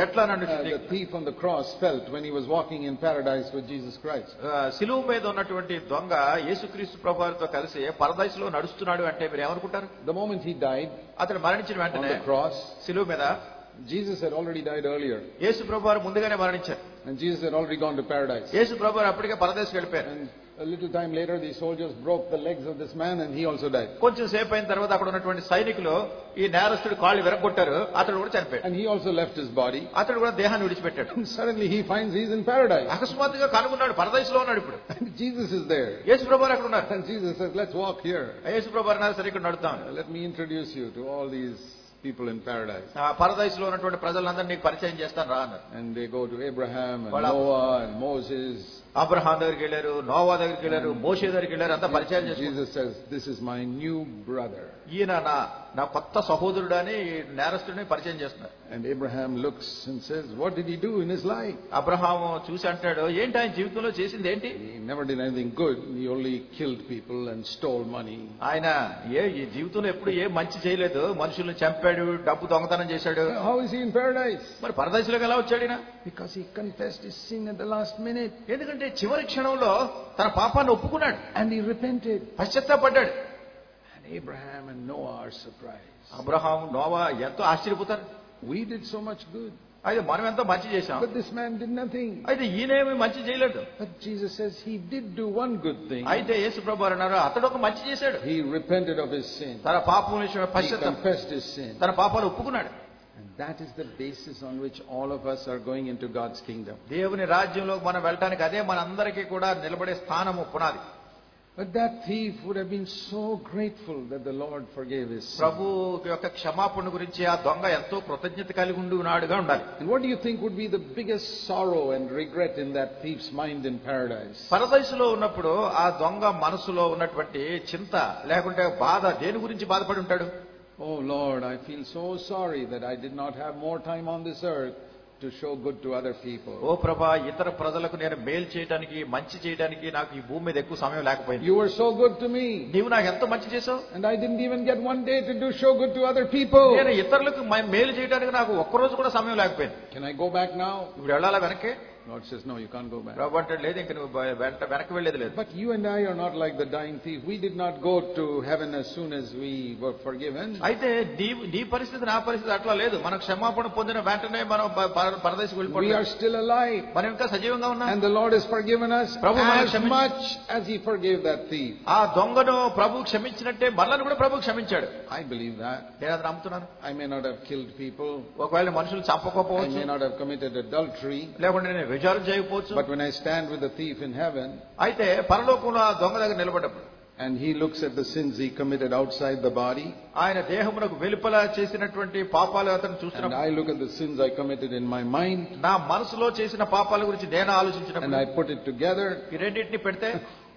thief on the cross felt when he was walking in paradise with Jesus Christ? సిలువ మీద ఉన్నటువంటి దొంగ యేసుక్రీస్తు ప్రభువుతో కలిసి పరదైసులో నడుస్తున్నాడు అంటే మీరు ఏమనుకుంటారు? The moment he died, అతను మరణించిన వెంటనే on the cross, సిలువ మీద Jesus had already died earlier. యేసు ప్రభువు ముందుగానే మరణించారు. And Jesus had already gone to paradise. యేసు ప్రభువు అప్పటికే పరదైసుకు వెళ్ళిపోయారు. And a little time later, the soldiers broke the legs of this man and he also died. కొంచెం సేపు అయిన తర్వాత అక్కడ ఉన్నటువంటి సైనికులు ఈ నేరస్తుడి కాళ్ళు విరగొట్టారు, అతడు కూడా చనిపోయాడు. And he also left his body. అతడు కూడా దేహాన్ని విడిచిపెట్టాడు. And suddenly he finds he's in paradise. అకస్మాత్తుగా కనుగొన్నాడు, పరదైసులో ఉన్నాడు ఇప్పుడు. And Jesus is there. యేసు ప్రభువు అక్కడ ఉన్నారు. And Jesus says, let's walk here. యేసు ప్రభువు అన్నారు, సరే ఇక్కడ నడుద్దాం. Let me introduce you to all these people in paradise. పరదైసులో ఉన్నటువంటి ప్రజలందరినీ నీకు పరిచయం చేస్తాను రా అన్నారు. And they go to Abraham and Noah and Moses. Abraham దగ్గరికి వెళ్ళారు, నోవా దగ్గరికి వెళ్ళారు, మోషే దగ్గరికి వెళ్ళారు, అంతా పరిచయం చేశారు. Jesus says, this is my new brother. ఈయన నా కొత్త సహోదరుడు అని నేరస్తుడిని పరిచయం చేస్తున్నారు. And Abraham looks and says, what did he do in his life? Abraham చూసి అంటాడు, ఏంటి ఆయన జీవితంలో చేసింది ఏంటి? He never did anything good. He only killed people and stole money. ఆయన ఈ జీవితంలో ఎప్పుడు ఏ మంచి చేయలేదు, మనుషుల్ని చంపాడు, డబ్బు దొంగతనం చేశాడు. How is he in paradise? మరి పరదేశంలోకి ఎలా వచ్చాడు ఈయన? Because he confessed his sin at the last minute. ఎందుకంటే చివరి క్షణంలో తన పాపాన్ని ఒప్పుకున్నాడు. And he repented. పశ్చాత్తాపడ్డాడు. And Abraham and Noah are surprised. Abraham, Noah ఎంతో ఆశ్చర్యపోతారు. We did so much good. అయితే మనం ఎంతో మంచి చేశాం. But this man did nothing. అయితే ఈయనేమి మంచి చేయలేదు. But Jesus says he did do one good thing. అయితే యేసు ప్రభువు అన్నారు, అతడు ఒక మంచి చేశాడు. He repented of his sin. తన పాపం విషయమై He పశ్చాత్తాపం, confessed his sin. తన పాపాలు ఒప్పుకున్నాడు. And that is the basis on which all of us are going into God's kingdom. దేవుని రాజ్యంలోకి మనం వెళ్ళటానికి అదే మనందరికీ కూడా నిలబడే స్థానము, పునాది. But that thief would have been so grateful that the Lord forgave his sin. ప్రభు యొక్క క్షమాపణ గురించి ఆ దొంగ ఎంతో కృతజ్ఞత కలిగి ఉన్నాడుగా ఉండాలి. And what do you think would be the biggest sorrow and regret in that thief's mind in paradise? పరదైసులో ఉన్నప్పుడు ఆ దొంగ మనసులో ఉన్నటువంటి చింత లేకుంటే బాధ దేని గురించి బాధపడి ఉంటాడు? Oh Lord, I feel so sorry that I did not have more time on this earth to show good to other people. ఓ ప్రభా, ఇతర ప్రజలకు నేను మేలు చేయడానికి, మంచి చేయడానికి నాకు ఈ భూమి మీద ఎక్కువ సమయం లేకపోయింది. You were so good to me. నీవు నాకు ఎంతో మంచి చేసావు. And I didn't even get one day to show good to other people. నేను ఇతరులకు మేలు చేయడానికి నాకు ఒక్కరోజు కూడా సమయం లేకపోయింది. Can I go back now? ఇప్పుడు వెళ్ళాలా వెనక్కి? Lord says, no, you can't go back. ప్రభు అంటే లేదు, ఇంక నువ్వు వెనక్కి వెళ్ళేది లేదు. But you and I are not like the dying thief. We did not go to heaven as soon as we were forgiven. అయితే నీ పరిస్థితి నా పరిస్థితి అట్లా లేదు. మనం క్షమాపణ పొందిన వెంటనే మనం పరదేశకు వెళ్ళిపోతాం. We are still alive. మనం ఇంకా సజీవంగా ఉన్నాం. And the Lord has forgiven us as much as he forgave that thief. ఆ దొంగను ప్రభు క్షమించినట్టే మనల్ని కూడా ప్రభు క్షమించాడు. I believe that. నేను అది నమ్ముతున్నాను. I may not have killed people. ఒకవేళ మనుషులు చంపకపోవచ్చు. I may not have committed adultery. లేకుంటే నేను విచారం చేయకపోవచ్చు. But when I stand with the thief in heaven, అయితే పరలోకంలో ఆ దొంగ దగ్గర నిలబడ్డప్పుడు, and he looks at the sins he committed outside the body, ఆయన దేహమునకు వెలుపల చేసినటువంటి పాపాలు అతను చూస్తున్నప్పుడు, and I look at the sins I committed in my mind, నా మనసులో చేసిన పాపాల గురించి నేను ఆలోచించినప్పుడు, and I put it together, ఈ రెండింటిని పెడితే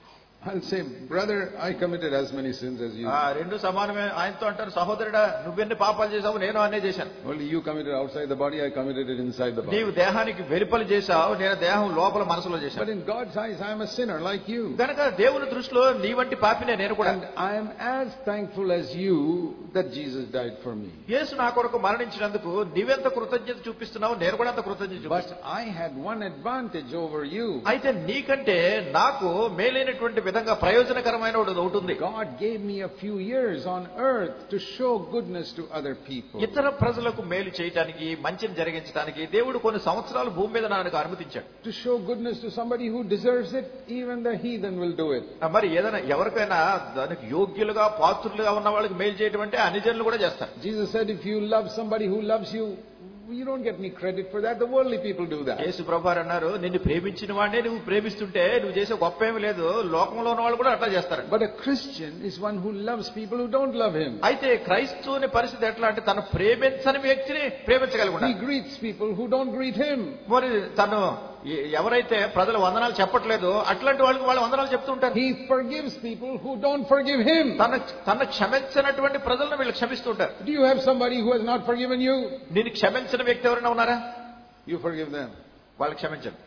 I'll say, brother, I committed as many sins as you. రెండు సమానమే. ఆయనతో అంటారు, సహోదరుడా నువ్వెన్ని పాపాలు చేశావు, నేను అన్నీ చేశాను. Only you committed outside the body, I committed it inside the body. నీవు దేహానికి వెలుపల చేశావు, నేను దేహం లోపల మనసులో చేశాను. But in God's eyes, I am a sinner like you. కనుక దేవుని దృష్టిలో నీ వంటి పాపినే నేను కూడా. And I am as thankful as you that Jesus died for me. యేసు నా కొరకు మరణించినందుకు నీవెంత కృతజ్ఞత చూపిస్తున్నావు, నేను కూడా అంత కృతజ్ఞత చూపిస్తాను. But I had one advantage over you. అయితే నీకంటే నాకు మేలైనటువంటి విధంగా ప్రయోజనకరమైన ఒకటి ఉంటుంది. God gave me a few years on earth to show goodness to other people. ఇతర ప్రజలకు మేలు చేయడానికి, మంచిని జరిగించడానికి దేవుడు కొన్ని సంవత్సరాలు భూమి మీద నాకు అనుమతించాడు. To show goodness to somebody who deserves it, even the heathen will do it. మరి ఏదైనా ఎవరికైనా దానికి యోగ్యులుగా పాత్రులుగా ఉన్న వాళ్ళకి మేలు చేయడం అంటే అన్ని జనులు కూడా చేస్తారు. Jesus said, if you love somebody who loves you, you don't get any credit for that. The worldly people do that. యేసు ప్రభువారు అన్నారు, నిన్ను ప్రేమించిన వాడినే నువ్వు ప్రేమిస్తుంటే నువ్వు చేసే గొప్ప ఏమీ లేదు, లోకంలో ఉన్న వాళ్ళు కూడా అట్లా చేస్తారు. But a Christian is one who loves people who don't love him. అయితే క్రైస్తవుని పరిస్థితి ఎట్లా అంటే తను ప్రేమించని వ్యక్తిని ప్రేమించగలుగుతాడు. He greets people who don't greet him. మరి తను ఎవరైతే ప్రజలు వందనాలు చెప్పట్లేదు అట్లాంటి వాళ్ళకి వాళ్ళు వందనాలు చెప్తూ ఉంటారు. He forgives people who don't forgive him. తన క్షమించినటువంటి ప్రజలను వీళ్ళు క్షమిస్తూ ఉంటారు. Do you have somebody who has not forgiven you? నేను క్షమించిన వ్యక్తి ఎవరైనా ఉన్నారా? You forgive them. వాళ్ళు క్షమించండి.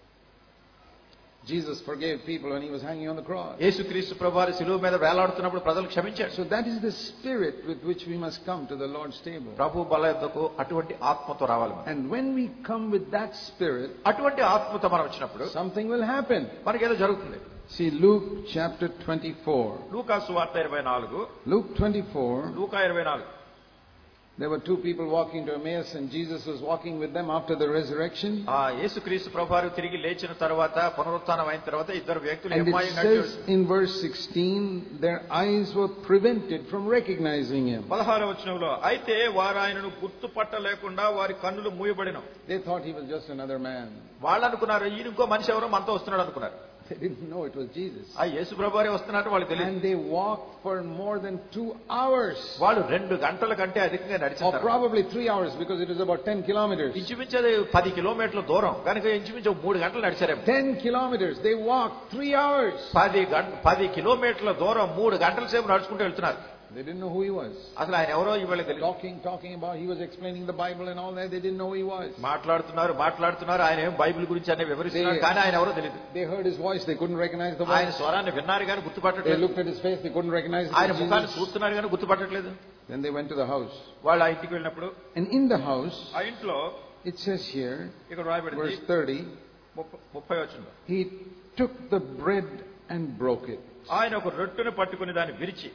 Jesus forgave people when he was hanging on the cross. యేసుక్రీస్తు ప్రభువారు శిలువ మీద వేలాడుతున్నప్పుడు ప్రజలు క్షమించారు. So that is the spirit with which we must come to the Lord's table. ప్రభు బల్ల యొద్దకు అటువంటి ఆత్మతో రావాలి. And when we come with that spirit, అటువంటి ఆత్మతో మనం వచ్చినప్పుడు something will happen. మనకేదో జరుగుతుంది. See Luke chapter 24. లూకా సువార్త 24. Luke 24. Luka 24. There were two people walking to Emmaus and Jesus was walking with them after the resurrection. యేసుక్రీస్తు ప్రభువారు తిరిగి లేచిన తర్వాత పునరుత్థానం అయిన తర్వాత ఇద్దరు వ్యక్తులు And it says in verse 16 their eyes were prevented from recognizing him. 16వ వచనంలో అయితే వారు ఆయనను గుర్తుపట్టలేకుండా వారి కన్నులు మూయబడిన. They thought he was just another man. వాళ్ళు అనుకున్నారు ఈయన ఇంకో మనిషి ఎవరో మనతో వస్తున్నాడు అనుకున్నారు. They didn't know it was Jesus. యేసు ప్రభువారే వస్తున్నారు వాళ్ళకి తెలియదు. And they walked for more than 2 hours. వాళ్ళు 2 గంటల కంటే అధికంగా నడిచారు. Or probably 3 hours because it was about 10 kilometers. ఇంచుమించు 10 కిలోమీటర్ల దూరం కనుక ఇంచుమించు 3 గంటలు నడిచారేమో. 10 kilometers they walked 3 hours. 10 కిలోమీటర్ల దూరం 3 గంటల సేపు నడుచుకుంటూ వెళ్తున్నారు. They didn't know who he was. అసలు ఆయన ఎవరో ఇవాళ తెలియదు. Talking about he was explaining the Bible and all that. They didn't know who he was. మాట్లాడుతున్నారు ఆయన ఏం బైబిల్ గురించి అనే వివరిస్తున్నారు కానీ ఆయన ఎవరో తెలియదు. They heard his voice, they couldn't recognize the voice. ఆయన స్వరాన్ని విన్నారు కానీ గుర్తుపట్టట్లేదు. They looked at his face, they couldn't recognize him. ఆయన ముఖాన్ని చూస్తున్నారు కానీ గుర్తుపట్టట్లేదు. Then they went to the house. వాళ్ళు ఆ ఇంటికి వెళ్ళినప్పుడు and in the house ఆ ఇంట్లో it says here ఇక్కడ రాయబడింది verse 30 30 వచనంలో he took the bread and broke it. ఆయన ఒక రొట్టెను పట్టుకొని దాన్ని విరిచి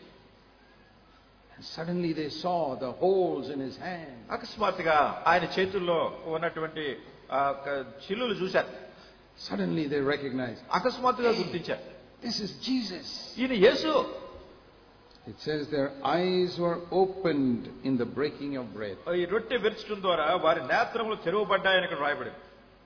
suddenly they saw the holes in his hand. అకస్మాత్తుగా ఆయన చేతుల్లో ఉన్నటువంటి చిల్లులు చూశారు. Suddenly they recognized. అకస్మాత్తుగా గుర్తించారు. This is Jesus. ఈయన యేసు. It says their eyes were opened in the breaking of bread. ఈ రొట్టె విరచడం ద్వారా వారి నేత్రములు తెరవబడ్డాయని ఇక్కడ రాయబడింది.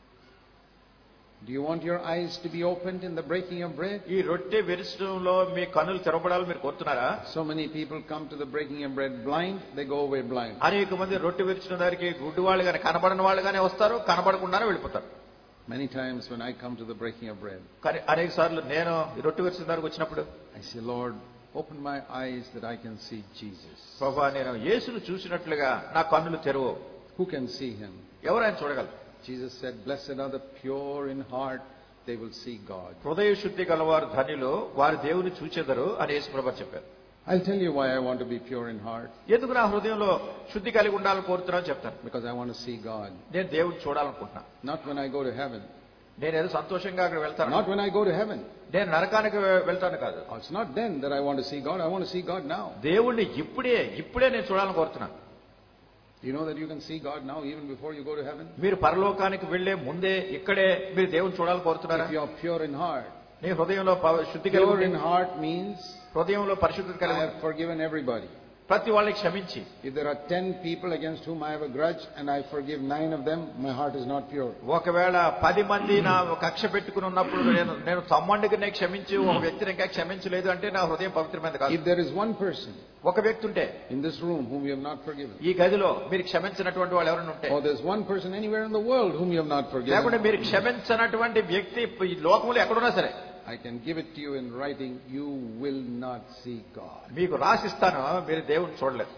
Do you want your eyes to be opened in the breaking of bread? ఈ రొట్టె విరచడంలో మీ కన్నులు తెరవబడాలని మీరు కోరుతున్నారా? So many people come to the breaking of bread blind, they go away blind. అనేక మంది రొట్టె విరచడం దగ్గరికి గుడ్డి వాళ్ళు గాని కనబడని వాళ్ళు గాని వస్తారు, కనబడకుండానే వెళ్ళిపోతారు. Many times when I come to the breaking of bread, కానీ అనేక సార్లు నేను ఈ రొట్టె విరచడం దగ్గరికి వచ్చినప్పుడు I say, Lord, open my eyes that I can see Jesus. ప్రభువా నేను యేసును చూసినట్లుగా నా కన్నులు తెరువు. Who can see him? ఎవరు ఆయన చూడగలరు? Jesus said, blessed are the pure in heart, they will see God. హృదయ శుద్ధి గలవారు ధన్యులు, వారు దేవుని చూచెదరు అని యేసు ప్రభువు చెప్పారు. I'll tell you why I want to be pure in heart. ఎందుకు నా హృదయంలో శుద్ధి కలిగి ఉండాలని కోరుతున్నాను చెప్తాను. Because I want to see God. నేను దేవుడిని చూడాలనుకుంటున్నా. Not when I go to heaven. నేను ఏదో సంతోషంగా అక్కడ వెళ్తాను. Not when I go to heaven. నేను నరకానికి వెళ్తాను కాదు. It's not then that I want to see God. I want to see God now. దేవుణ్ణి ఇప్పుడే నేను చూడాలని కోరుతున్నాను. You know that you can see God now even before you go to heaven? మీరు పరలోకానికి వెళ్లే ముందే ఇక్కడే మీరు దేవుని చూడాలని కోరుతున్నారా? If you are pure in heart. నీ హృదయంలో శుద్ధి కలిగి Pure in heart means హృదయంలో పరిశుద్ధత I కలిగి have forgiven everybody. ప్రతి వాళ్ళని క్షమించి. If there are 10 people against whom I have a grudge and I forgive 9 of them, my heart is not pure. ఒకవేళ 10 మంది నా కక్ష పెట్టుకుని ఉన్నప్పుడు నేను తమ్ముడిని క్షమించి ఒక వ్యక్తిని ఇంకా క్షమించలేదు అంటే నా హృదయం పవిత్రమైనది కాదు. If there is one person ఒక వ్యక్తి ఉంటే in this room whom you have not forgiven, ఈ గదిలో మీరు క్షమించినటువంటి వాళ్ళు ఎవరైనా ఉంటే, or there's one person anywhere in the world whom you have not forgiven, లేకుంటే మీరు క్షమించినటువంటి వ్యక్తి ఈ లోకంలో ఎక్కడున్నా సరే, I can give it to you in writing. You will not see God. మీకు రాసిస్తాను, మీరు దేవుని చూడలేదు.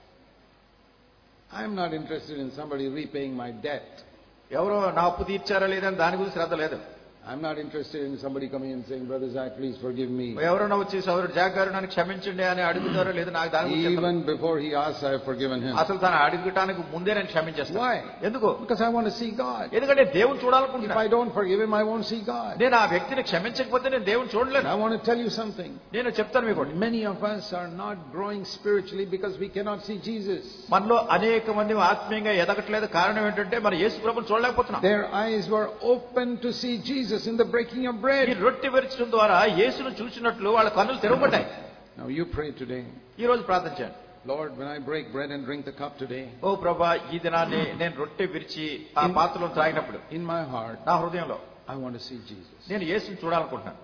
I am not interested in somebody repaying my debt. ఎవరో నా అప్పు తీర్చారా లేదని దాని గురించి శ్రద్ధ లేదు. I'm not interested in somebody coming and saying, Brother Zach, please forgive me. ఎవరైనా వచ్చి సోదరుడు జాక్ గారు నన్ను క్షమించండి అని అడుగుతారో లేదు నాకు దాని గురించి. Even before he asks, I have forgiven him. అసలు తను అడగటానికి ముందే నేను క్షమించేస్తాను. Why? ఎందుకు? Because I want to see God. ఎందుకంటే దేవుని If చూడాలనుకుంటున్నా. I don't forgive him, I won't see God. నేను ఆ వ్యక్తిని క్షమించకపోతే నేను దేవుని చూడలేను. I want to tell you something. నేను చెప్తాను మీకు. Many of us are not growing spiritually because we cannot see Jesus. మనలో అనేక మంది ఆత్మీయంగా ఎదగట్లేదు. కారణం ఏంటంటే మన యేసు ప్రభువుని చూడలేకపోతున్నాం. Their eyes were open to see Jesus in the breaking of ఈ bread. రొట్టె విరచడం ద్వారా యేసును చూసినట్లు వాళ్ళ కన్నులు తెరవబడ్డాయి. Now you pray today. ఈ రోజు ప్రార్థన చేయండి. Lord, when I break bread and drink the cup today, ఓ ప్రభా, ఈ దినాన్ని నేను రొట్టె విరిచి ఆ పాత్రలో త్రాగినప్పుడు in my heart, నా హృదయంలో I want to see Jesus. నేను యేసుని చూడాలనుకుంటున్నాను.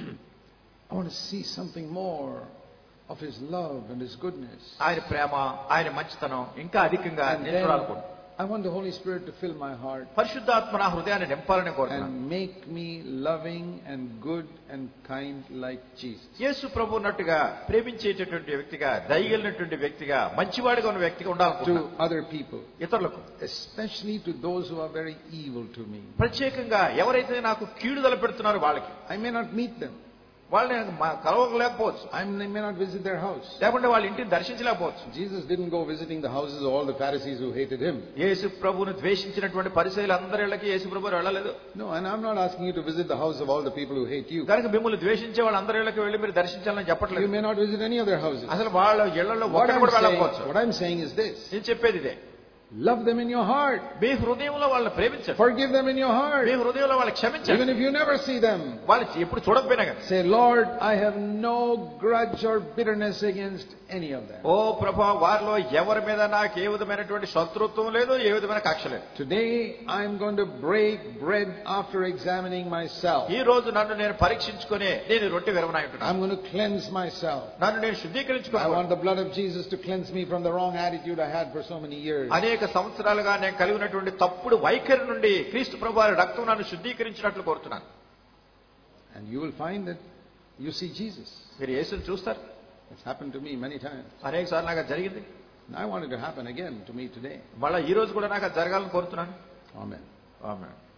I want to see something more of His love and His goodness. ఆయన ప్రేమ, ఆయన మంచితనం ఇంకా అధికంగా And నేను then చూడాలనుకుంటున్నాను. I want the Holy Spirit to fill my heart పరిశుద్ధాత్మ నా హృదయాన్ని నింపాలని కోరుతున్నాను. and make me loving and good and kind like Jesus. యేసు ప్రభు ఉన్నట్టుగా ప్రేమించేటటువంటి వ్యక్తిగా, దయగలిగినటువంటి వ్యక్తిగా, మంచివాడిగా ఉన్న వ్యక్తిగా ఉండాలనుకుంటున్నాను. To other people, ఇతరులకు, especially to those who are very evil to me. ప్రత్యేకంగా ఎవరైతే నాకు కీడు తలపెడుతున్నారో వాళ్ళకి. I may not meet them. వాళ్ళని కలవలేకపోవచ్చు. I may not visit their house. లేకుంటే వాళ్ళ ఇంటిని దర్శించలేకపోవచ్చు. Jesus didn't go visiting the houses of all the Pharisees who hated him. యేసు ప్రభువును ద్వేషించినటువంటి పరిసయ్యులు అందరి ఇళ్ళకి యేసు ప్రభువు వెళ్ళలేదు. No, and I'm not asking you to visit the house of all the people who hate you. కనుక మిమ్మల్ని ద్వేషించే వాళ్ళందరి ఇళ్ళకి వెళ్ళి మీరు దర్శించాలని చెప్పట్లేదు. You may not visit any of their houses. అసలు వాళ్ళ ఇళ్లలో ఒక్కటి కూడా వెళ్ళకపోవచ్చు. What I'm saying is this. నేను చెప్పేది ఇదే. Love them in your heart. మీ హృదయంలో వాళ్ళని ప్రేమించండి. Forgive them in your heart. మీ హృదయంలో వాళ్ళని క్షమించండి. Even if you never see them. వాళ్ళు ఎప్పుడు చూడకపోయినా కానీ. Say, Lord, I have no grudge or bitterness against any of them. ఓ ప్రభువా, వారిలో ఎవరి మీద నాకు ఏ విధమైనటువంటి శత్రుత్వం లేదు, ఏ విధమైన కక్ష లేదు. Today I'm going to break bread after examining myself. ఈ రోజు నన్ను నేను పరీక్షించుకొని నేను రొట్టె విరవనాయంటున్నాను. I'm going to cleanse myself. నన్ను నేను శుద్ధీకరించుకోవాలి. I want the blood of Jesus to cleanse me from the wrong attitude I had for so many years. అనేక సంవత్సరాలుగా నేను కలిగి ఉన్నటువంటి తప్పుడు వైఖరి నుండి క్రీస్తు ప్రభువారి రక్తం నన్ను శుద్ధీకరించినట్లు కోరుతున్నాను. And you will find that you see Jesus. మీరు యేసుని చూస్తారు. It's happened to me many times. అనేక సార్లు నాకు జరిగింది. And I want it to happen again to me today. మళ్ళా ఈ రోజు కూడా నాకు జరగాలని కోరుతున్నాను. Amen. ఆమేన్.